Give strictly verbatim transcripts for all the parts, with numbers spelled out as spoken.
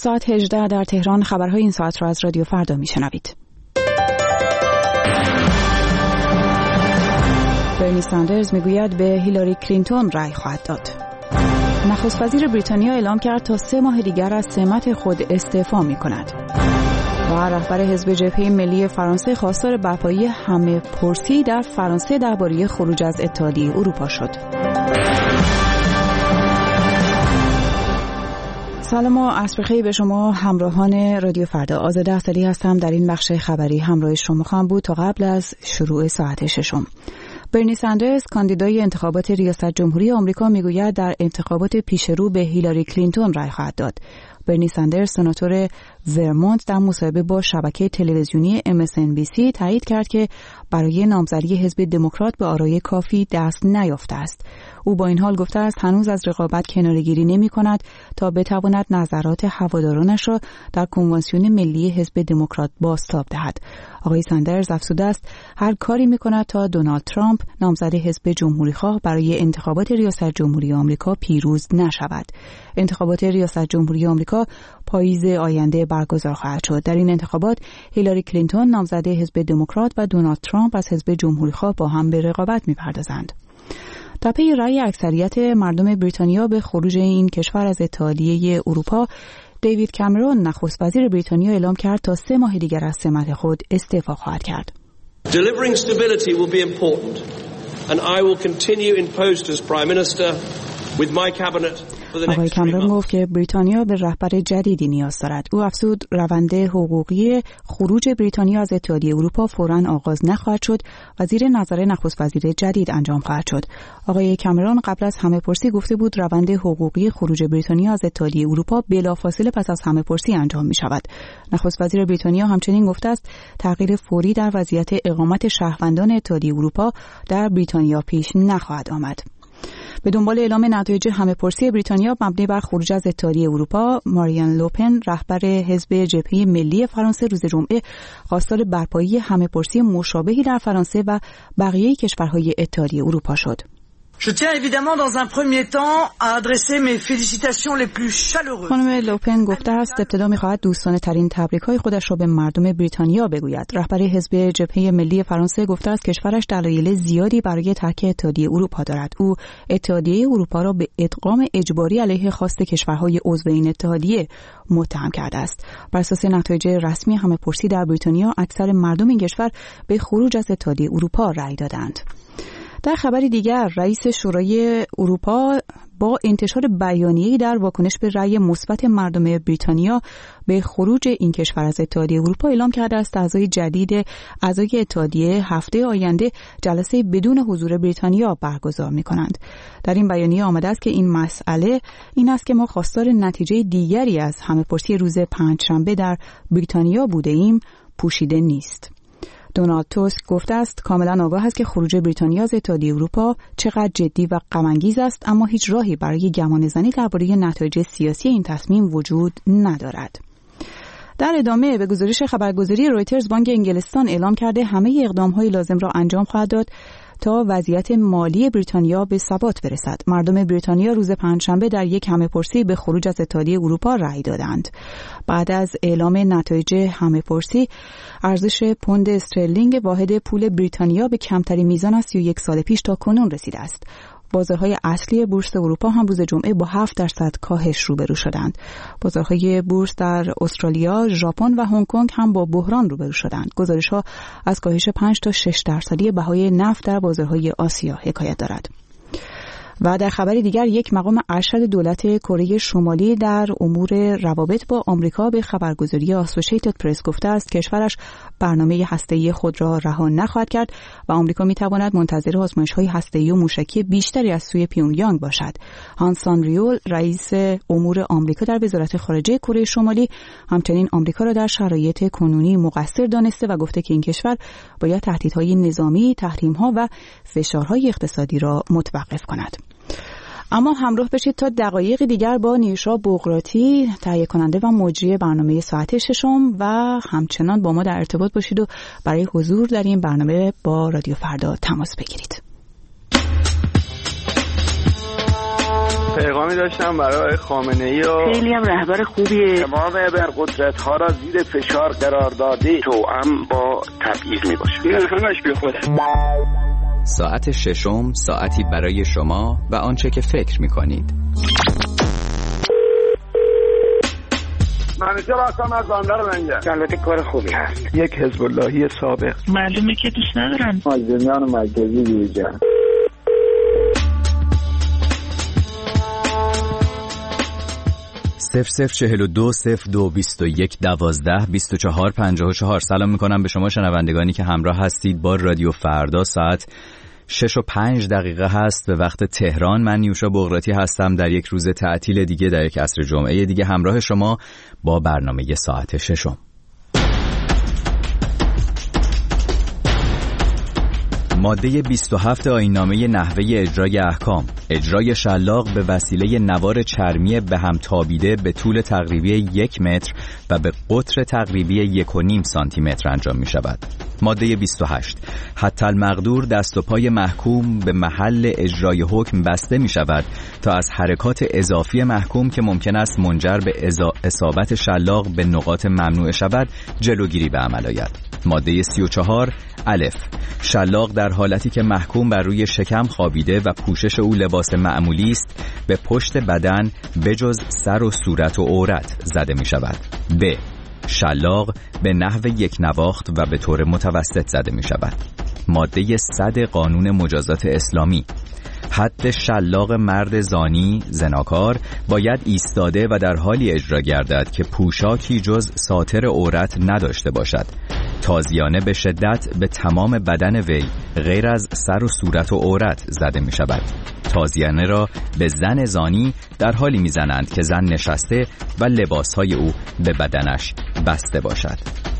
ساعت هجده در تهران. خبرهای این ساعت را از رادیو فردا میشنوید. برنی ساندرز میگوید به هیلاری کلینتون رأی خواهد داد. نخست وزیر بریتانیا اعلام کرد تا سه ماه دیگر از سمت خود استعفا میکند. و رهبر حزب جبهه ملی فرانسه خواستار برپایی همه پرسی در فرانسه درباره خروج از اتحادیه اروپا شد. سلام و عصر بخیر به شما همراهان رادیو فردا. آزاده اصلی هستم. در این بخش خبری همراه شما خواهم بود تا قبل از شروع ساعت ششم. برنی ساندرز کاندیدای انتخابات ریاست جمهوری آمریکا میگوید در انتخابات پیشرو به هیلاری کلینتون رای خواهد داد. برنی ساندرز سناتور ورمونت در مصاحبه با شبکه تلویزیونی ام اس ان بی سی تایید کرد که برای نامزدی حزب دموکرات به آرای کافی دست نیافته است. او با این حال گفته است هنوز از رقابت کناره‌گیری نمی‌کند تا بتواند نظرات هوادارانش را در کنوانسیون ملی حزب دموکرات بازتاب دهد. آقای ساندرز افزوده است هر کاری می‌کند تا دونالد ترامپ نامزد حزب جمهوری‌خواه برای انتخابات ریاست جمهوری آمریکا پیروز نشود. انتخابات ریاست جمهوری آمریکا پاییز آینده برگزار خواهد شد. در این انتخابات هیلاری کلینتون نامزد حزب دموکرات و دونالد ترامپ از حزب جمهوری‌خواه با هم به رقابت می‌پردازند. در پی رأی اکثریت مردم بریتانیا به خروج این کشور از اتحادیه اروپا، دیوید کامرون نخست وزیر بریتانیا اعلام کرد تا سه ماه دیگر از سمت خود استعفا خواهد کرد. Delivering stability will be important and I will continue in post as Prime Minister with my cabinet. آقای کامرون گفت که بریتانیا به رهبر جدیدی نیاز دارد. او افزود روند حقوقی خروج بریتانیا از اتحادیه اروپا فوراً آغاز نخواهد شد و زیر نظر نخست وزیر جدید انجام خواهد شد. آقای کامرون قبل از همه پرسی گفته بود روند حقوقی خروج بریتانیا از اتحادیه اروپا بلافاصله پس از همه پرسی انجام می شود. نخست وزیر بریتانیا همچنین گفته است تغییر فوری در وضعیت اقامت شهروندان اتحادیه اروپا در بریتانیا پیش نخواهد آمد. به دنبال اعلام نتایج همه پرسی بریتانیا مبنی بر خروج از اتحادیه اروپا، ماریان لوپن رهبر حزب جبهه ملی فرانسه روز جمعه خواستار برپایی همه پرسی مشابهی در فرانسه و بقیه کشورهای اتحادیه اروپا شد. Je tiens évidemment dans un premier temps à adresser mes félicitations les plus chaleureuses. خانم لوپن گفته است ابتدا می‌خواهد دوستانه ترین تبریک‌های خودش را به مردم بریتانیا بگوید. رهبر حزب جبهه ملی فرانسه گفته است کشورش دلایل زیادی برای ترک اتحادیه اروپا دارد. او اتحادیه اروپا را به ادغام اجباری علیه خواست کشورهای عضو این اتحادیه متهم کرده است. بر اساس نتایج رسمی همه پرسی در بریتانیا اکثر مردم این کشور به خروج از اتحادیه اروپا رأی دادند. در خبری دیگر رئیس شورای اروپا با انتشار بیانیه‌ای در واکنش به رأی مثبت مردم بریتانیا به خروج این کشور از اتحادیه اروپا اعلام کرده است اعضای جدید اعضای اتحادیه هفته آینده جلسه بدون حضور بریتانیا برگزار می‌کنند. در این بیانیه آمده است که این مسئله این است که ما خواستار نتیجه دیگری از همه‌پرسی روز پنجشنبه در بریتانیا بوده ایم پوشیده نیست. دونالد توسک گفته است کاملا آگاه است که خروج بریتانیا از اتحادیه اروپا چقدر جدی و غم‌انگیز است، اما هیچ راهی برای گمانه‌زنی درباره نتایج سیاسی این تصمیم وجود ندارد. در ادامه به گزارش خبرگزاری رویترز بانک انگلستان اعلام کرده همه اقدام‌های لازم را انجام خواهد داد تا وضعیت مالی بریتانیا به ثبات برسد. مردم بریتانیا روز پنجشنبه در یک همه‌پرسی به خروج از اتحادیه اروپا رأی دادند. بعد از اعلام نتایج همه‌پرسی، ارزش پوند استرلینگ واحد پول بریتانیا به کمترین میزان از سی و یک سال پیش تا کنون رسیده است. بازارهای اصلی بورس اروپا هم روز جمعه با هفت درصد کاهش روبرو شدند. بازارهای بورس در استرالیا، ژاپن و هنگ کنگ هم با بحران روبرو شدند. گزارش‌ها از کاهش پنج تا شش درصدی بهای نفت در بازارهای آسیا حکایت دارد. و در خبری دیگر یک مقام ارشد دولت کره شمالی در امور روابط با آمریکا به خبرگزاری آسوشیتد پرس گفته است کشورش برنامه هسته‌ای خود را رها نخواهد کرد و آمریکا می‌تواند منتظر آزمایش‌های هسته‌ای و موشکی بیشتری از سوی پیونگیانگ باشد. هانسان ریول رئیس امور آمریکا در وزارت خارجه کره شمالی همچنین آمریکا را در شرایط کنونی مقصر دانسته و گفته که این کشور باید تهدیدهای نظامی، تحریم‌ها و فشارهای اقتصادی را متوقف کند. اما همراه بشید تا دقایق دیگر با نیوشا بغراتی تهیه کننده و مجری برنامه ساعت ششم و همچنان با ما در ارتباط باشید و برای حضور در این برنامه با رادیو فردا تماس بگیرید. پیغامی داشتم برای خامنه‌ای و خیلی هم رهبر خوبیه. تمام ابرقدرت‌ها را زیر فشار قرار داده توأم با تبعیض میباشه. این همش بی خوده. ساعت ششم، ساعتی برای شما و آنچه که فکر می‌کنید. منیجر هستم از بندر لنگر. البته کار خوبی هست. یک حزب اللهی سابق. معلومه که دوست ندارن. مازنیان مرکزی دیجن. صفر صفر چهل و دو صفر دو بیست و یک دوازده بیست و چهار پنجاه و چهار. سلام میکنم به شما شنوندگانی که همراه هستید با رادیو فردا. ساعت شش و پنج دقیقه هست به وقت تهران. من نیوشا بغراتی هستم در یک روز تعطیل دیگه، در یک عصر جمعه دیگه همراه شما با برنامه ساعت ششم. ماده بیست و هفت آیین‌نامه نحوه اجرای احکام: اجرای شلاق به وسیله نوار چرمی به هم تابیده به طول تقریبی یک متر و به قطر تقریبی یک و نیم سانتی متر انجام می شود. ماده بیست و هشت حتی المقدور دست و پای محکوم به محل اجرای حکم بسته می شود تا از حرکات اضافی محکوم که ممکن است منجر به اصابت شلاق به نقاط ممنوع شود جلوگیری به عمل آید. ماده سی و چهار الف شلاق در حالتی که محکوم بر روی شکم خوابیده و پوشش او لباس معمولی است به پشت بدن بجز سر و صورت و عورت زده می شود. ب شلاق به نحو یک نواخت و به طور متوسط زده می شود. ماده صد قانون مجازات اسلامی: حد شلاق مرد زانی زناکار باید ایستاده و در حالی اجرا گردد که پوشاکی جز ساتر عورت نداشته باشد. تازیانه به شدت به تمام بدن وی غیر از سر و صورت و عورت زده می شود. تازیانه را به زن زانی در حالی می زنند که زن نشسته و لباسهای او به بدنش بسته باشد.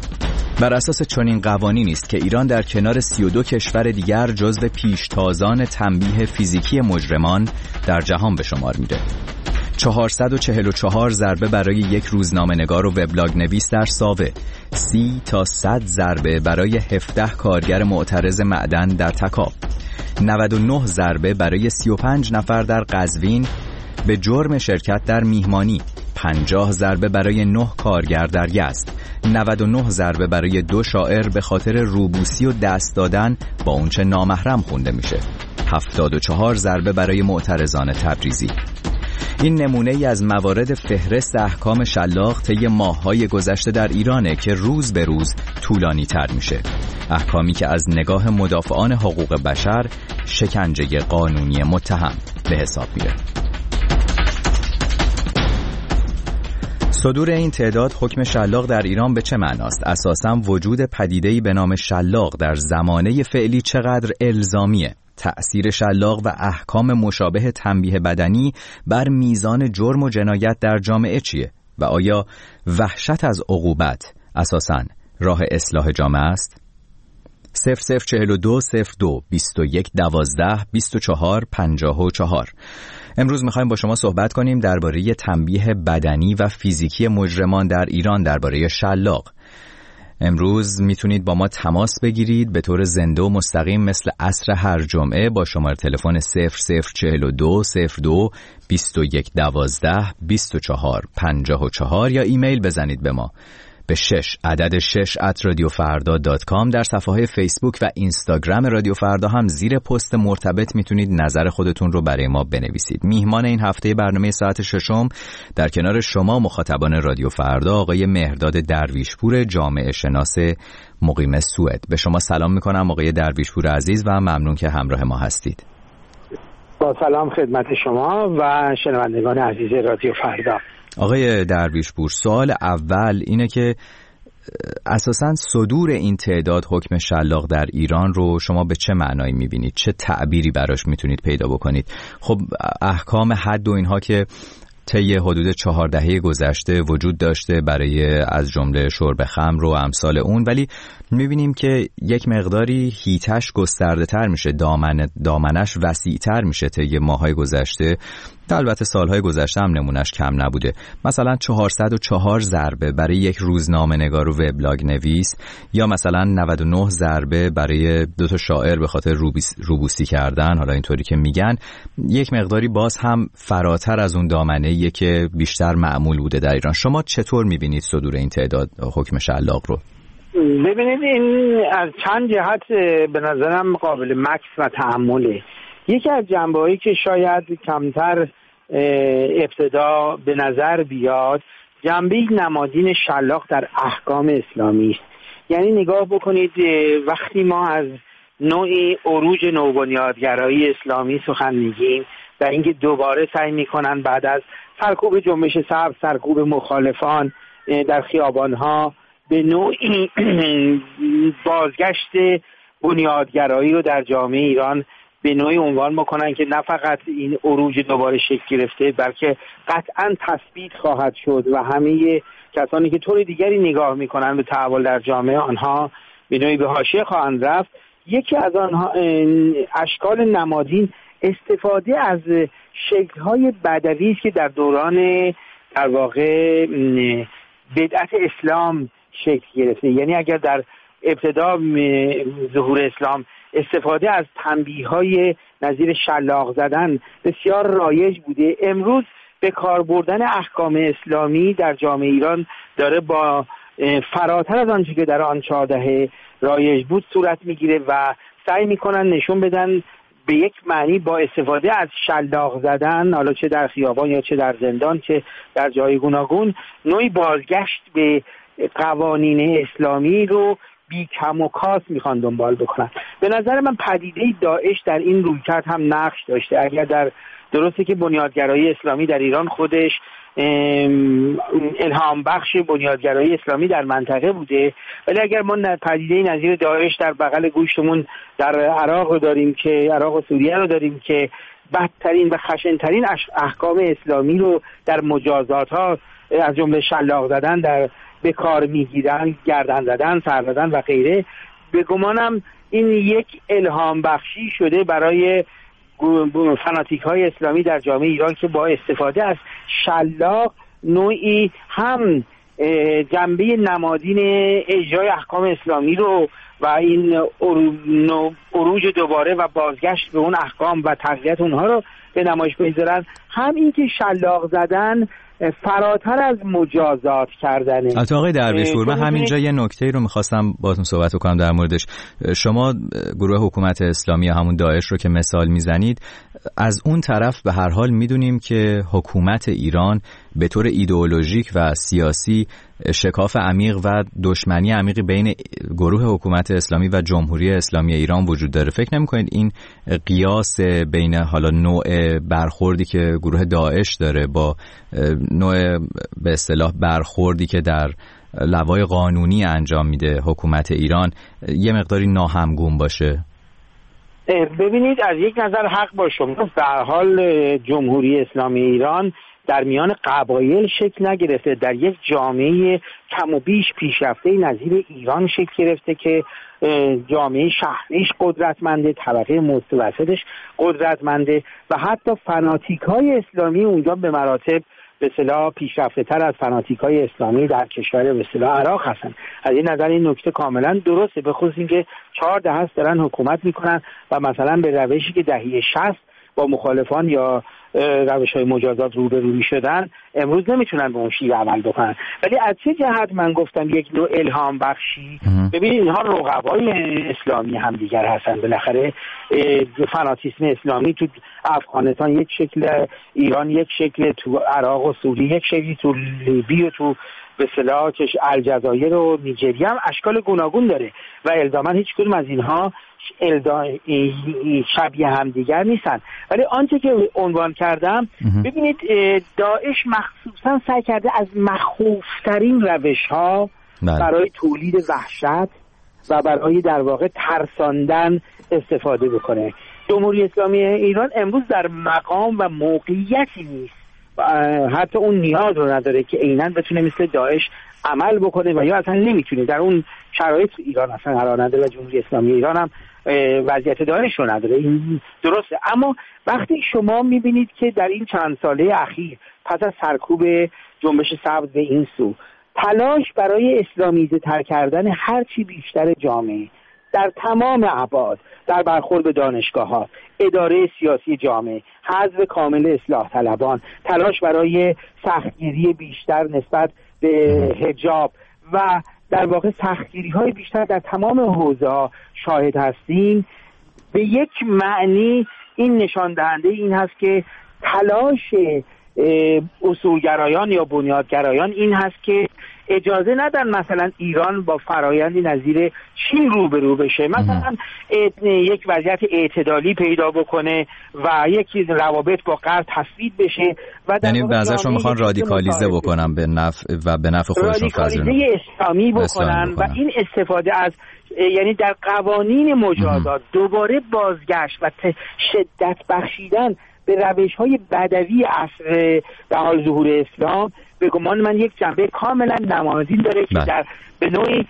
بر اساس چنین قوانینی است که ایران در کنار سی و دو کشور دیگر جزو پیشتازان تنبیه فیزیکی مجرمان در جهان به شمار میره. چهارصد و چهل و چهار ضربه برای یک روزنامه‌نگار و وبلاگ نویس در ساوه، سی تا صد ضربه برای هفده کارگر معترض معدن در تکاب، نود و نه ضربه برای سی و پنج نفر در قزوین به جرم شرکت در میهمانی، پنجاه ضربه برای نه کارگر در یزد، نود و نه ضربه برای دو شاعر به خاطر روبوسی و دست دادن با اونچه نامحرم خونده میشه، هفتاد و چهار ضربه برای معترضان تبریزی. این نمونه ای از موارد فهرست احکام شلاق طی ماه‌های گذشته در ایرانه که روز به روز طولانی تر میشه. احکامی که از نگاه مدافعان حقوق بشر شکنجه قانونی متهم به حساب میره. صدور این تعداد حکم شلاق در ایران به چه معناست؟ اساساً وجود پدیده‌ای به نام شلاق در زمانه فعلی چقدر الزامیه؟ تأثیر شلاق و احکام مشابه تنبیه بدنی بر میزان جرم و جنایت در جامعه چیه؟ و آیا وحشت از عقوبت اساساً راه اصلاح جامعه است؟ صفر صفر چهل و دو صفر دو بیست و یک دوازده بیست و چهار پنجاه و چهار. امروز میخوایم با شما صحبت کنیم درباره تنبیه بدنی و فیزیکی مجرمان در ایران درباره شلاق. امروز میتونید با ما تماس بگیرید به طور زنده و مستقیم مثل عصر هر جمعه با شماره تلفن صفر صفر چهل و دو صفر دو بیست و یک دوازده بیست و چهار پنجاه و چهار یا ایمیل بزنید به ما به شش عدد شش ات رادیو فردا دات کام. در صفحه فیسبوک و اینستاگرام رادیو فردا هم زیر پست مرتبط میتونید نظر خودتون رو برای ما بنویسید. میهمان این هفته برنامه ساعت ششم در کنار شما مخاطبان رادیو فردا آقای مهرداد درویشپور جامعه شناس مقیم سوئد. به شما سلام میکنم آقای درویشپور عزیز و ممنون که همراه ما هستید. با سلام خدمت شما و شنوندگان عزیز رادیو فردا. آقای درویشپور، سوال اول اینه که اساساً صدور این تعداد حکم شلاق در ایران رو شما به چه معنایی میبینید؟ چه تعبیری براش میتونید پیدا بکنید؟ خب احکام حد و اینها که طی حدود چهار دهه گذشته وجود داشته برای از جمله شرب خمر و امثال اون، ولی میبینیم که یک مقداری هیتش گسترده تر میشه، دامن دامنش وسیع تر میشه طی ماهای گذشته البته سالهای گذشته هم نمونش کم نبوده. مثلا چهارصد و چهار ضربه برای یک روزنامه نگار و وبلاگ نویس، یا مثلا نود و نه ضربه برای دو تا شاعر به خاطر روبوسی کردن، حالا اینطوری که میگن، یک مقداری باز هم فراتر از اون دامنه‌ایه که بیشتر معمول بوده در ایران. شما چطور میبینید صدور این تعداد حکم شلاق رو؟ ببینید این از چند جهت به نظرم قابل مکث و تأمله. یکی از جنبه‌هایی که شاید کمتر ابتدا به نظر بیاد، جنبه نمادین شلاق در احکام اسلامی است. یعنی نگاه بکنید وقتی ما از نوعی عروج نوبنیادگرایی اسلامی سخن میگیم و اینکه دوباره سعی میکنن بعد از سرکوب جنبش سبز، سرکوب مخالفان در خیابانها، به نوعی بازگشت بنیادگرایی رو در جامعه ایران به نوعی عنوان میکنن که نه فقط این عروج دوباره شکل گرفته بلکه قطعا تثبیت خواهد شد و همه کسانی که طور دیگری نگاه میکنن به تحول در جامعه آنها به نوعی به حاشیه خواهند رفت. یکی از آنها اشکال نمادین استفاده از شکل‌های بدوی است که در دوران در واقع بدعت اسلام شکل گرفته. یعنی اگر در ابتدا ظهور اسلام استفاده از تنبیه‌های نظیر شلاق زدن بسیار رایج بوده، امروز به کار بردن احکام اسلامی در جامعه ایران داره با فراتر از آنچه که در آن چهار دهه رایج بود صورت میگیره و سعی میکنن نشون بدن به یک معنی با استفاده از شلاق زدن، حالا چه در خیابان یا چه در زندان چه در جای گوناگون، نوعی بازگشت به قوانین اسلامی رو بی کم و کاس میخوان دنبال بکنن. به نظر من پدیده داعش در این رویکرد هم نقش داشته. اگر در درسته که بنیادگرایی اسلامی در ایران خودش الهام بخش بنیادگرایی اسلامی در منطقه بوده، ولی اگر ما پدیده نظیر داعش در بغل گوشتمون در عراق رو داریم که عراق و سوریه رو داریم که بدترین و خشنترین احکام اسلامی رو در مجازات ها از جمله شلاق زدن در به کار میگیرن، گردن زدن، سر زدن و غیره، به گمانم این یک الهام بخشی شده برای فناتیک های اسلامی در جامعه ایران که با استفاده از شلاق نوعی هم جنبه نمادین اجرای احکام اسلامی رو و این عروج دوباره و بازگشت به اون احکام و تقویت اونها رو به نمایش بگذارن، هم این که شلاق زدن فراتر از مجازات کردنه. البته آقای درویشپور، من همینجا یه نکته رو میخواستم باهاتون صحبت کنم در موردش. شما گروه حکومت اسلامی یا همون داعش رو که مثال میزنید، از اون طرف به هر حال میدونیم که حکومت ایران به طور ایدئولوژیک و سیاسی شکاف عمیق و دشمنی عمیقی بین گروه حکومت اسلامی و جمهوری اسلامی ایران وجود داره. فکر نمی‌کنید این قیاس بین حالا نوع برخوردی که گروه داعش داره با نوع به اصطلاح برخوردی که در لوای قانونی انجام میده حکومت ایران یه مقداری ناهمگون باشه؟ ببینید، از یک نظر حق با شما، در حال جمهوری اسلامی ایران در میان قبایل شکل نگرفته، در یک جامعه کم و بیش پیشرفته نظیر ایران شکل گرفته که جامعه شهریش قدرتمنده، طبقه متوسطش قدرتمنده و حتی فناتیک های اسلامی اونجا به مراتب به اصطلاح پیشرفته تر از فناتیک های اسلامی در کشور به اصطلاح عراق هستن. از این نظر این نکته کاملا درسته، به خصوص اینکه چهار دهه است دارن حکومت میکنن و مثلا به روشی که دهه شصت با مخالفان یا روش های مجازات روبرو میشدن امروز نمیتونن به اون شیوه عمل بکنن. ولی از چه جهت من گفتم یک نوع الهام بخشی؟ ببینید اینها رقبای اسلامی هم دیگر هستن. بالاخره فناتیسم اسلامی تو افغانستان یک شکل، ایران یک شکل، تو عراق و سوریه یک شکلی، تو لیبی و تو به اصطلاح الجزایر و نیجریه هم اشکال گوناگون داره و الزاما هیچ کدوم از اینها شبیه هم دیگر نیستن. ولی آنچه که عنوان کردم، ببینید داعش مخصوصا سعی کرده از مخوفترین روش ها برای تولید وحشت و برای در واقع ترساندن استفاده بکنه. جمهوری اسلامی ایران امروز در مقام و موقعیتی نیست حتی اون نیاز رو نداره که عیناً بتونه مثل داعش عمل بکنه و یا اصلا نمیتونه در اون شرایط ایران اصلا قرار نداره و جمهوری اسلامی ایران هم وضعیت داعش رو نداره. این درسته، اما وقتی شما میبینید که در این چند ساله اخیر پس از سرکوب جنبش سبز به این سو تلاش برای اسلامیزه تر کردن هرچی بیشتر جامعه در تمام ابعاد، در برخورد به دانشگاه‌ها، اداره سیاسی جامعه، حذف کامل اصلاح طلبان، تلاش برای سختگیری بیشتر نسبت به حجاب و در واقع سختگیری‌های بیشتر در تمام حوزه‌ها شاهد هستیم، به یک معنی این نشان دهنده این هست که تلاش اصولگرایان یا بنیادگرایان این هست که اجازه ندن مثلا ایران با فرایندی نظیر چین روبرو بشه، مثلا یک وضعیت اعتدالی پیدا بکنه و یک روابط با غرب تثبیت بشه و یعنی به نظرشون میخوان رادیکالیزه بکنن به نفع و به نفع خودشون، رادیکالیزه اسلامی بکنن و این استفاده از یعنی در قوانین مجازات دوباره بازگشت و شدت بخشیدن به روش‌های بدوی عصر در حال ظهور اسلام به گمان من یک جنبه کاملا نمادین داره که در به نوعی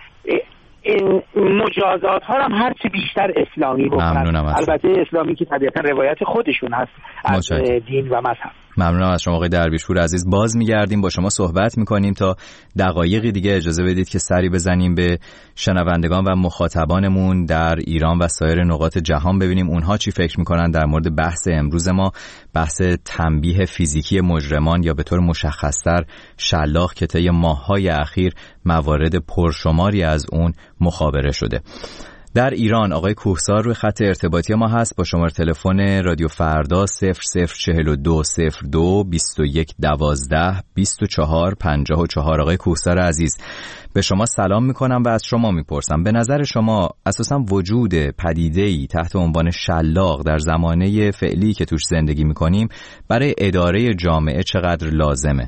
مجازات ها هم هرچی بیشتر اسلامی بکنن، البته اسلامی که طبیعتا روایت خودشون هست از دین و مذهب. ممنونم از شما آقای درویشپور عزیز. باز میگردیم با شما صحبت میکنیم تا دقایقی دیگه. اجازه بدید که سری بزنیم به شنوندگان و مخاطبانمون در ایران و سایر نقاط جهان، ببینیم اونها چی فکر میکنن در مورد بحث امروز ما، بحث تنبیه فیزیکی مجرمان یا به طور مشخصتر شلاق که طی ماه‌های اخیر موارد پرشماری از اون مخابره شده. در ایران آقای کوهسار روی خط ارتباطی ما هست با شماره تلفن رادیو فردا صفر صفر چهل و دو صفر دو بیست و یک دوازده بیست و چهار پنجاه و چهار. آقای کوهسار عزیز، به شما سلام میکنم و از شما میپرسم به نظر شما اساسا وجود پدیده‌ای تحت عنوان شلاق در زمانه فعلی که توش زندگی میکنیم برای اداره جامعه چقدر لازمه؟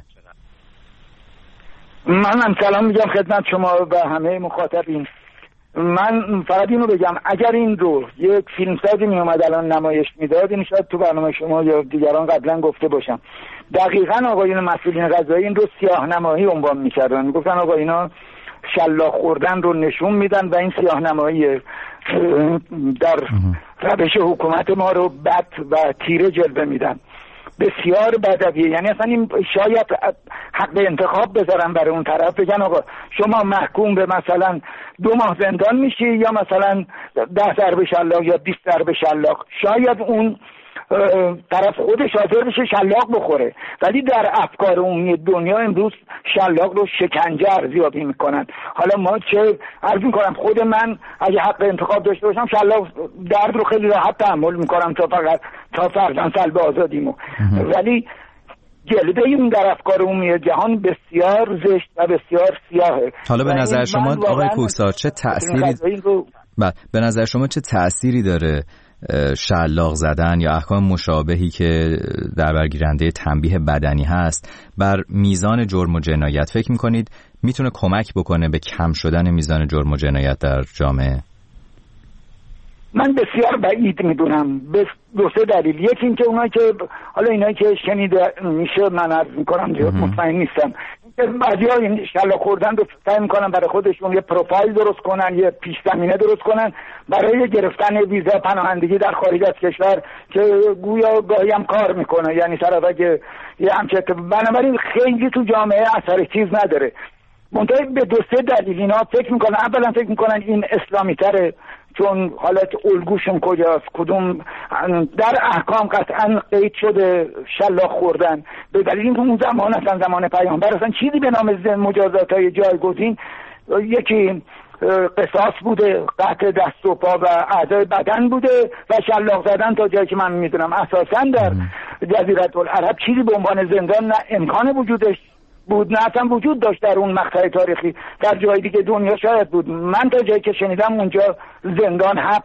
منم سلام میگم خدمت شما و همه مخاطبین. من فقط اینو بگم اگر این رو یک فیلمسازی می اومد الان نمایش میداد، این شاید تو برنامه شما یا دیگران قبلا گفته باشم، دقیقاً آقایون مسئولین قضایی این رو سیاه نمایی عنوان میکردن، میگفتن آقا اینا شلاق خوردن رو نشون میدن و این سیاه نمایی در روش حکومت ما رو بد و تیره جلوه میدن. بسیار بدویه، یعنی اصلا این شاید حق انتخاب بذارن برای اون طرف، بگن آقا شما محکوم به مثلا دو ماه زندان میشی یا مثلا ده ضربه شلاق یا بیست ضربه شلاق، شاید اون طرف خودش حاضر بشه شلاق بخوره، ولی در افکار عمومی دنیا امروز شلاق رو شکنجه ارزیابی میکنن. حالا ما چه عرض میکنم، خود من اگه حق انتخاب داشته باشم شلاق درد رو خیلی راحت تحمل میکنم تا فقط تا فرزن سلب آزادیمو، ولی جلوه اون در افکار عمومی جهان بسیار زشت و بسیار سیاهه. حالا به نظر شما آقای کوهسار چه تأثیری به نظر شما چه تأثیری داره شلاق زدن یا احکام مشابهی که در برگیرنده تنبیه بدنی هست بر میزان جرم و جنایت؟ فکر میکنید میتونه کمک بکنه به کم شدن میزان جرم و جنایت در جامعه؟ من بسیار بعید میدونم به دو سه دلیل. یکی این که اونایی که حالا اینایی که شنیده میشه من عرض میکنم مطمئن نیستم، بعضی ها این شلاق خوردن رو سعی میکنن برای خودشون یه پروفایل درست کنن، یه پیش زمینه درست کنن برای گرفتن ویزا پناهندگی در خارج از کشور که گویا گاهی هم کار میکنه، یعنی طرف اگه یه همچه، بنابراین خیلی تو جامعه اثر چیز نداره. منتها به دو سه دلیل اینا فکر میکنن. اولا فکر میکنن این اسلامی تره، چون حالت الگوشون کجاست، کدوم در احکام قطعا قید شده شلاق خوردن، به دلیل اینکه اون زمان اصلا زمان پیامبر اصلا چیزی به نام مجازات های جایگزین، یکی قصاص بوده، قطع دست و پا و اعضای بدن بوده و شلاق زدن تا جایی که من میدونم اساسا در جزیره العرب چیزی به عنوان زندان نه امکان وجودش بود نه اصلا وجود داشت در اون مقطع تاریخی. در جای دیگه دنیا شاید بود، من تا جایی که شنیدم اونجا زندان حبس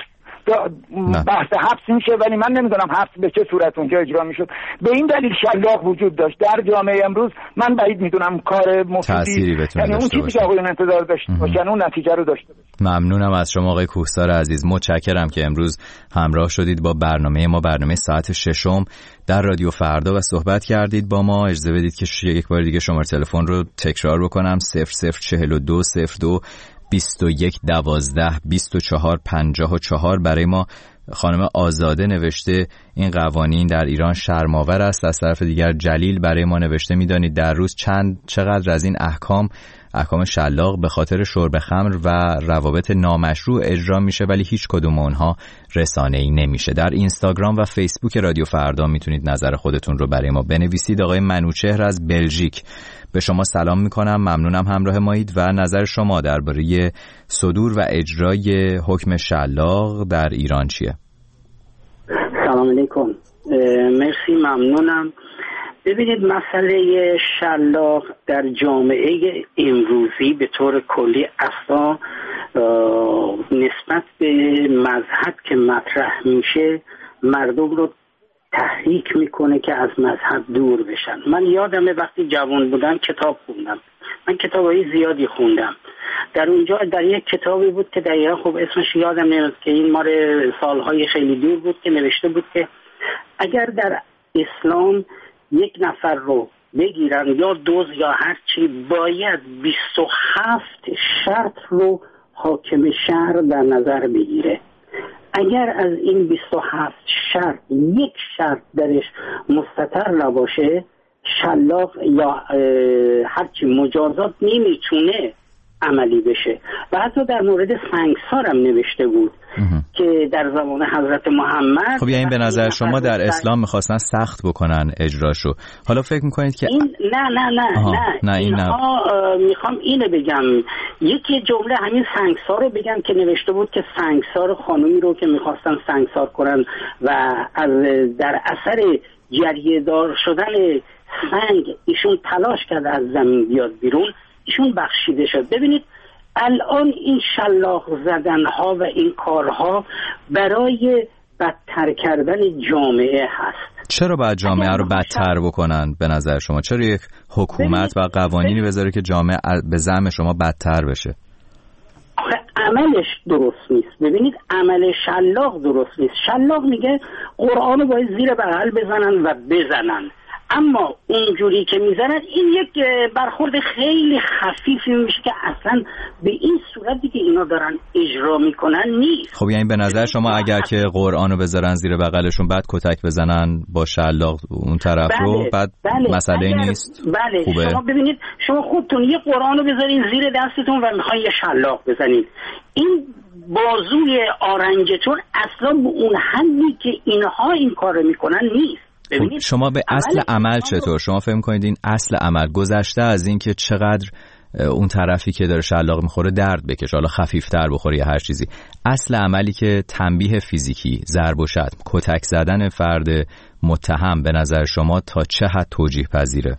بحث حبس میشه، ولی من نمیدونم حبس به چه صورت اونجا اجرا میشد. به این دلیل شلاق وجود داشت. در جامعه امروز من بعید میدونم کار مفیدی، یعنی اون چیزی که آقایون انتظار داشته باشن اون نتیجه رو داشته باشه. ممنونم از شما آقای کوهسار عزیز، متشکرم که امروز همراه شدید با برنامه ما، برنامه ساعت ششم در رادیو فردا و صحبت کردید با ما. اجازه بدید که یک بار دیگه شماره تلفن رو تکرار بکنم: صفر صفر چهل و دو صفر دو بیست و یک دوازده بیست و چهار پنجاه و چهار. برای ما خانم آزاده نوشته این قوانین در ایران شرم‌آور است. از طرف دیگر جلیل برای ما نوشته می‌دانید در روز چند چقدر از این احکام احکام شلاق به خاطر شرب خمر و روابط نامشروع اجرا میشه، ولی هیچ کدوم اونها رسانه‌ای نمیشه. در اینستاگرام و فیسبوک رادیو فردا میتونید نظر خودتون رو برای ما بنویسید. آقای منوچهر از بلژیک: به شما سلام میکنم، ممنونم همراه مایید و نظر شما درباره صدور و اجرای حکم شلاق در ایران چیه؟ سلام علیکم، مرسی، ممنونم. ببینید مسئله شلاق در جامعه امروزی به طور کلی اصلا نسبت به مذهب که مطرح میشه مردم رو تحریک میکنه که از مذهب دور بشن. من یادمه وقتی جوان بودم کتاب خوندم، من کتابای زیادی خوندم. در اونجا در یک کتابی بود که دقیقا خب اسمش یادم نمیاد که این مال سالهای خیلی دور بود که نوشته بود که اگر در اسلام یک نفر رو بگیرن یا دوز یا هر چی، باید بیست و هفت شرط رو حاکم شهر در نظر بگیره. اگر از این بیست و هفت شرط یک شرط درش مستتر نباشه، شلاق یا هرچی مجازات نمیتونه عملی بشه. و حتی در مورد سنگسار هم نوشته بود که در زمان حضرت محمد. خب یعنی به نظر شما در اسلام میخواستن سخت بکنن اجراشو. حالا فکر میکنید که این نه نه نه آها. نه, نه این اینها میخوام اینو بگم، یکی جمله همین سنگسار رو بگم که نوشته بود که سنگسار خانومی رو که میخواستن سنگسار کنن و از در اثر جریه دار شدن سنگ ایشون تلاش کرد از زمین بیاد بیرون، ایشون بخشیده شد. ببینید الان این شلاق زدن ها و این کارها برای بدتر کردن جامعه هست. چرا باید جامعه رو بدتر بکنن به نظر شما؟ چرا یک حکومت و قوانینی بذاره که جامعه به زعم شما بدتر بشه؟ آخه عملش درست نیست. ببینید عمل شلاق درست نیست. شلاق میگه قرآن رو باید زیر بغل بزنن و بزنن، اما اونجوری که میزنن این یک برخورد خیلی خفیفی میشه که اصلا به این صورتی که اینا دارن اجرا میکنن نیست. خب یعنی به نظر شما اگر که قرآنو بذارن زیر بغلشون بعد کتک بزنن با شلاق اون طرف بله، رو بعد بله، مسئله نیست؟ بله خوبه؟ شما ببینید شما خودتون یه قرآنو بذارین زیر دستتون و میخواین یه شلاق بزنید، این بازوی آرنجتون اصلا به اون حدی که اینها این کارو میکنن نیست. خب شما به اصل عمل چطور؟ شما فهم کنید این اصل عمل گذشته از این که چقدر اون طرفی که داره شلاق میخوره درد بکشه، حالا خفیفتر بخوره یا هر چیزی، اصل عملی که تنبیه فیزیکی، ضرب و شتم، کتک زدن فرد متهم به نظر شما تا چه حد توجیه پذیره؟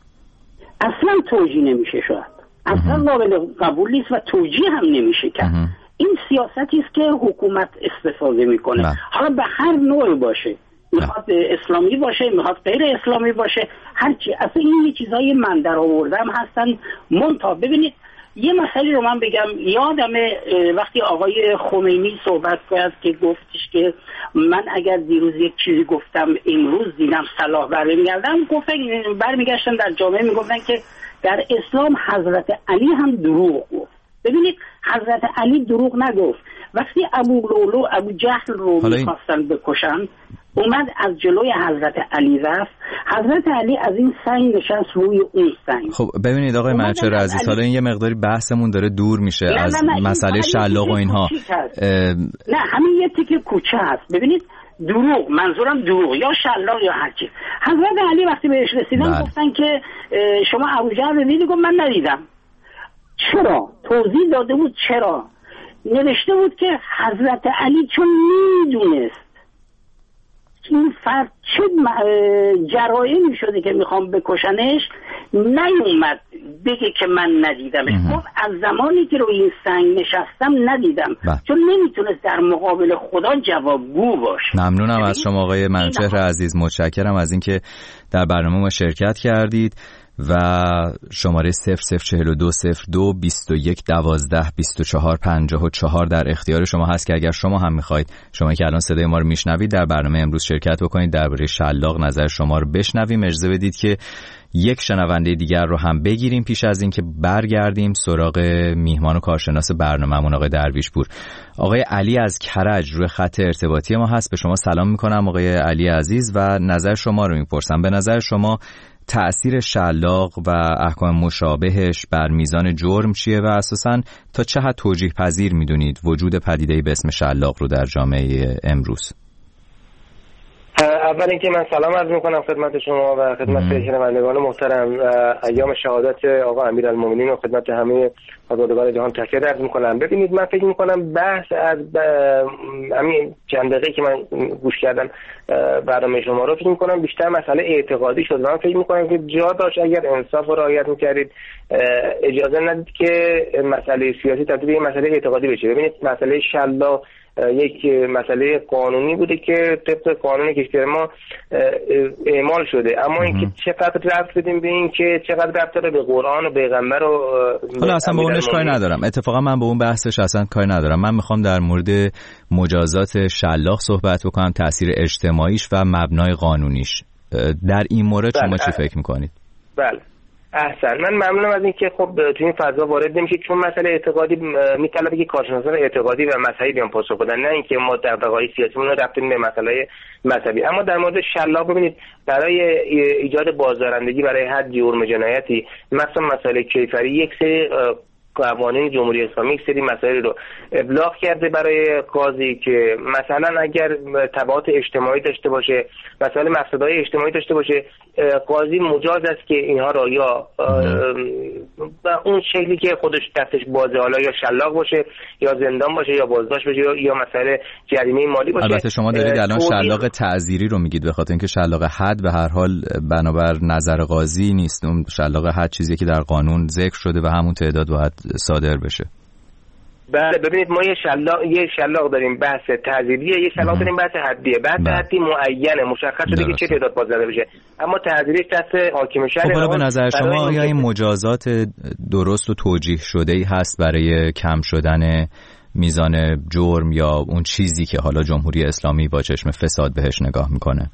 اصلا توجیه نمیشه، شاید اصلا قابل قبول نیست و توجیه هم نمیشه کرد. این سیاستی است که حکومت استفاده میکنه، حالا به هر نوع باشه، میخواد اسلامی باشه، میخواد غیر اسلامی باشه، هرچی. اصلا این یه چیزای من در آوردم هستن. منتها ببینید یه مسئله رو من بگم، یادمه وقتی آقای خمینی صحبت کرد که گفتش که من اگر دیروز یک چیزی گفتم امروز دیدم صلاح برمیگردم، گفتن برمیگشتن در جامعه میگفتن که در اسلام حضرت علی هم دروغ گفت. ببینید حضرت علی دروغ نگفت. وقتی ابو لولو ابو جهل رو میخواستن بکشن، اومد از جلوی حضرت علی رفت، حضرت علی از این سنگ نشست روی اون سنگ. خب ببینید آقای منوچهر عزیز، حالا این یه مقداری بحثمون داره دور میشه نه از نه نه مسئله شلاق و اینها. اه... نه همین یه تیکه کوچه هست. ببینید دروغ، منظورم دروغ یا شلاق یا هر چیز. حضرت علی وقتی بهش رسیدن بله. گفتن که شما ابوجهل رو دیدی؟ گفت من ندیدم. چرا؟ توضیح داده بود چرا. نوشته بود که حضرت علی چون میدونست این فرد چه جرائمی شده که میخوام بکشنش، نیومد بگه که من ندیدمش. گفت از زمانی که روی این سنگ نشستم ندیدم با. چون نمیتونست در مقابل خدا جوابگو باشه. ممنونم از شما آقای منوچهر عزیز، متشکرم از اینکه در برنامه ما شرکت کردید و شماره صفر صفر چهل و دو صفر دو بیست و یک دوازده بیست و چهار پنجاه و چهار در اختیار شما هست که اگر شما هم میخواید، شما که الان صدای ما رو میشنوید، در برنامه امروز شرکت بکنید، درباره شلاق نظر شما رو بشنویم. اجازه بدید که یک شنونده دیگر رو هم بگیریم پیش از اینکه برگردیم سراغ میهمان و کارشناس برنامه‌مون آقای درویشپور. آقای علی از کرج روی خط ارتباطی ما هست. به شما سلام میکنم آقای علی عزیز و نظر شما رو میپرسم. به نظر شما تأثیر شلاق و احکام مشابهش بر میزان جرم چیه و اساساً تا چه حد توجیه پذیر میدونید وجود پدیده‌ای به اسم شلاق رو در جامعه امروز؟ اول اینکه من سلام عرض میکنم خدمت شما و خدمت شنوندگان محترم. ایام شهادت آقا امیرالمومنین و خدمت همه آزادگان جهان تکریم عرض میکنم. ببینید من فکر میکنم بحث از همین چند دقیقه که من گوش کردم برنامه شما رو، فکر میکنم بیشتر مسئله اعتقادی شد. من فکر میکنم که جا داشت اگر انصاف رو رعایت میکردید اجازه ندید که مسئله سیاسی تبدیل به مسئله اعتقادی بشه. ببینید مسئله شلاق یک مسئله قانونی بوده که طبق قانون کشور ما اعمال شده، اما اینکه چقدر ربط بدیم به این که چقدر ربط داره به قرآن و پیغمبر و حالا اصلا به اونش کاری ندارم. اتفاقا من به اون بحثش اصلا کاری ندارم. من میخوام در مورد مجازات شلاق صحبت بکنم، تأثیر اجتماعیش و مبنای قانونیش. در این مورد شما بله. چی فکر میکنید؟ بله احسن، من ممنونم از اینکه خب تو این فضا وارد نمیشه، چون مسئله اعتقادی میطلبه که کارشناسان اعتقادی و مذهبی بیان پاسخ بدن، نه اینکه ما دغدغه‌های سیاسیمون رو ربطیم به مسئله مذهبی. اما در مورد شلاق ببینید، برای ایجاد بازدارندگی برای حد جرم جنایتی، مثلا مسئله کیفری، یک سری قوانین جمهوری اسلامی یک سری مسائل رو ابلاغ کرده برای قاضی که مثلا اگر تبعات اجتماعی داشته باشه، مسائل مفسدهای اجتماعی داشته باشه، قاضی مجاز است که اینها را یا اون شکلی که خودش دستش بازه، حالا یا شلاق باشه یا زندان باشه یا بازداشت باشه یا مسئله جریمه مالی باشه. البته شما دارید الان شلاق تعزیری رو میگید، به خاطر اینکه شلاق حد به هر حال بنابر نظر قاضی نیست. اون شلاق حد چیزی که در قانون ذکر شده و همون تعداد باید صادر بشه. بله ببینید، ما یه شلاق یه شلاق داریم بحث تعزیریه، یه شلاق داریم بحث حدیه. بحث بله. حدی معینه، مشخص شده که چه تعداد بازداشت بشه، اما تعزیریش دست حاکم شهر. خب به نظر شما آیا این مجازات درست و توجیه شده ای هست برای کم شدن میزان جرم یا اون چیزی که حالا جمهوری اسلامی با چشم فساد بهش نگاه میکنه؟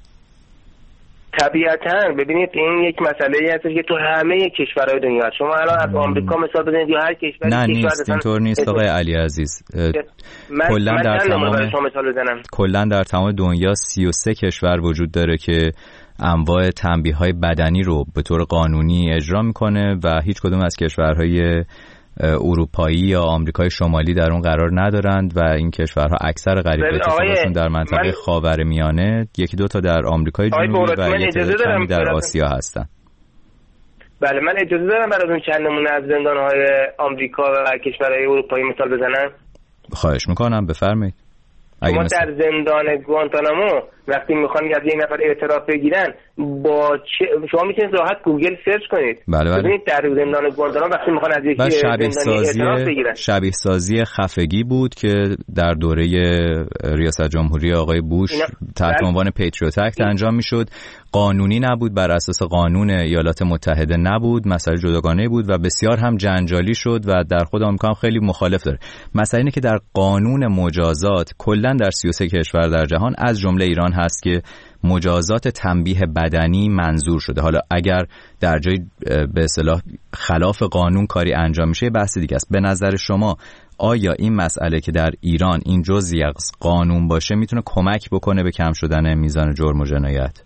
طبیعتاً ببینید این یک مسئله‌ای هستش که تو همه کشورهای دنیا هست. شما الان از آمریکا مثال بزنید یا هر کشوری. نه نیست، اینطور نیست آقای علی عزیز. کلا در تمام کلا در تمام دنیا سی و سه کشور وجود داره که انواع تنبیه‌های بدنی رو به طور قانونی اجرا میکنه و هیچ کدوم از کشورهای اروپایی یا آمریکای شمالی در اون قرار ندارند و این کشورها اکثر قریب به اتفاقشون در منطقه من... خاورمیانه، یکی دو تا در آمریکای جنوبی و یک کمی در آسیا هستن. بله من اجازه دارم براتون چند نمونه از زندان‌های آمریکا و کشورهای اروپایی مثال بزنم؟ خواهش میکنم بفرمایید. شما در زندان گوانتانامو وقتی میخوان از یک نفر اعتراف بگیرن با چه... شما میتونید راحت گوگل سرچ کنید. بله بله. ببینید در زندان گوانتانامو وقتی میخوان از یک زندانی اعتراف بگیرن، شبیه سازی خفگی بود که در دوره ریاست جمهوری آقای بوش اینا... تحت عنوان پیتریوت اکت انجام میشد. قانونی نبود، بر اساس قانون ایالات متحده نبود، مسئله جداگانه بود و بسیار هم جنجالی شد و در خود آمریکا هم خیلی مخالف داره. مسئله اینه که در قانون مجازات کلا در سی و سه کشور در جهان از جمله ایران هست که مجازات تنبیه بدنی منظور شده. حالا اگر در جای به اصطلاح خلاف قانون کاری انجام میشه بحث دیگه است. به نظر شما آیا این مسئله که در ایران این جزئی از قانون باشه میتونه کمک بکنه به کم شدن میزان جرم و جنایت؟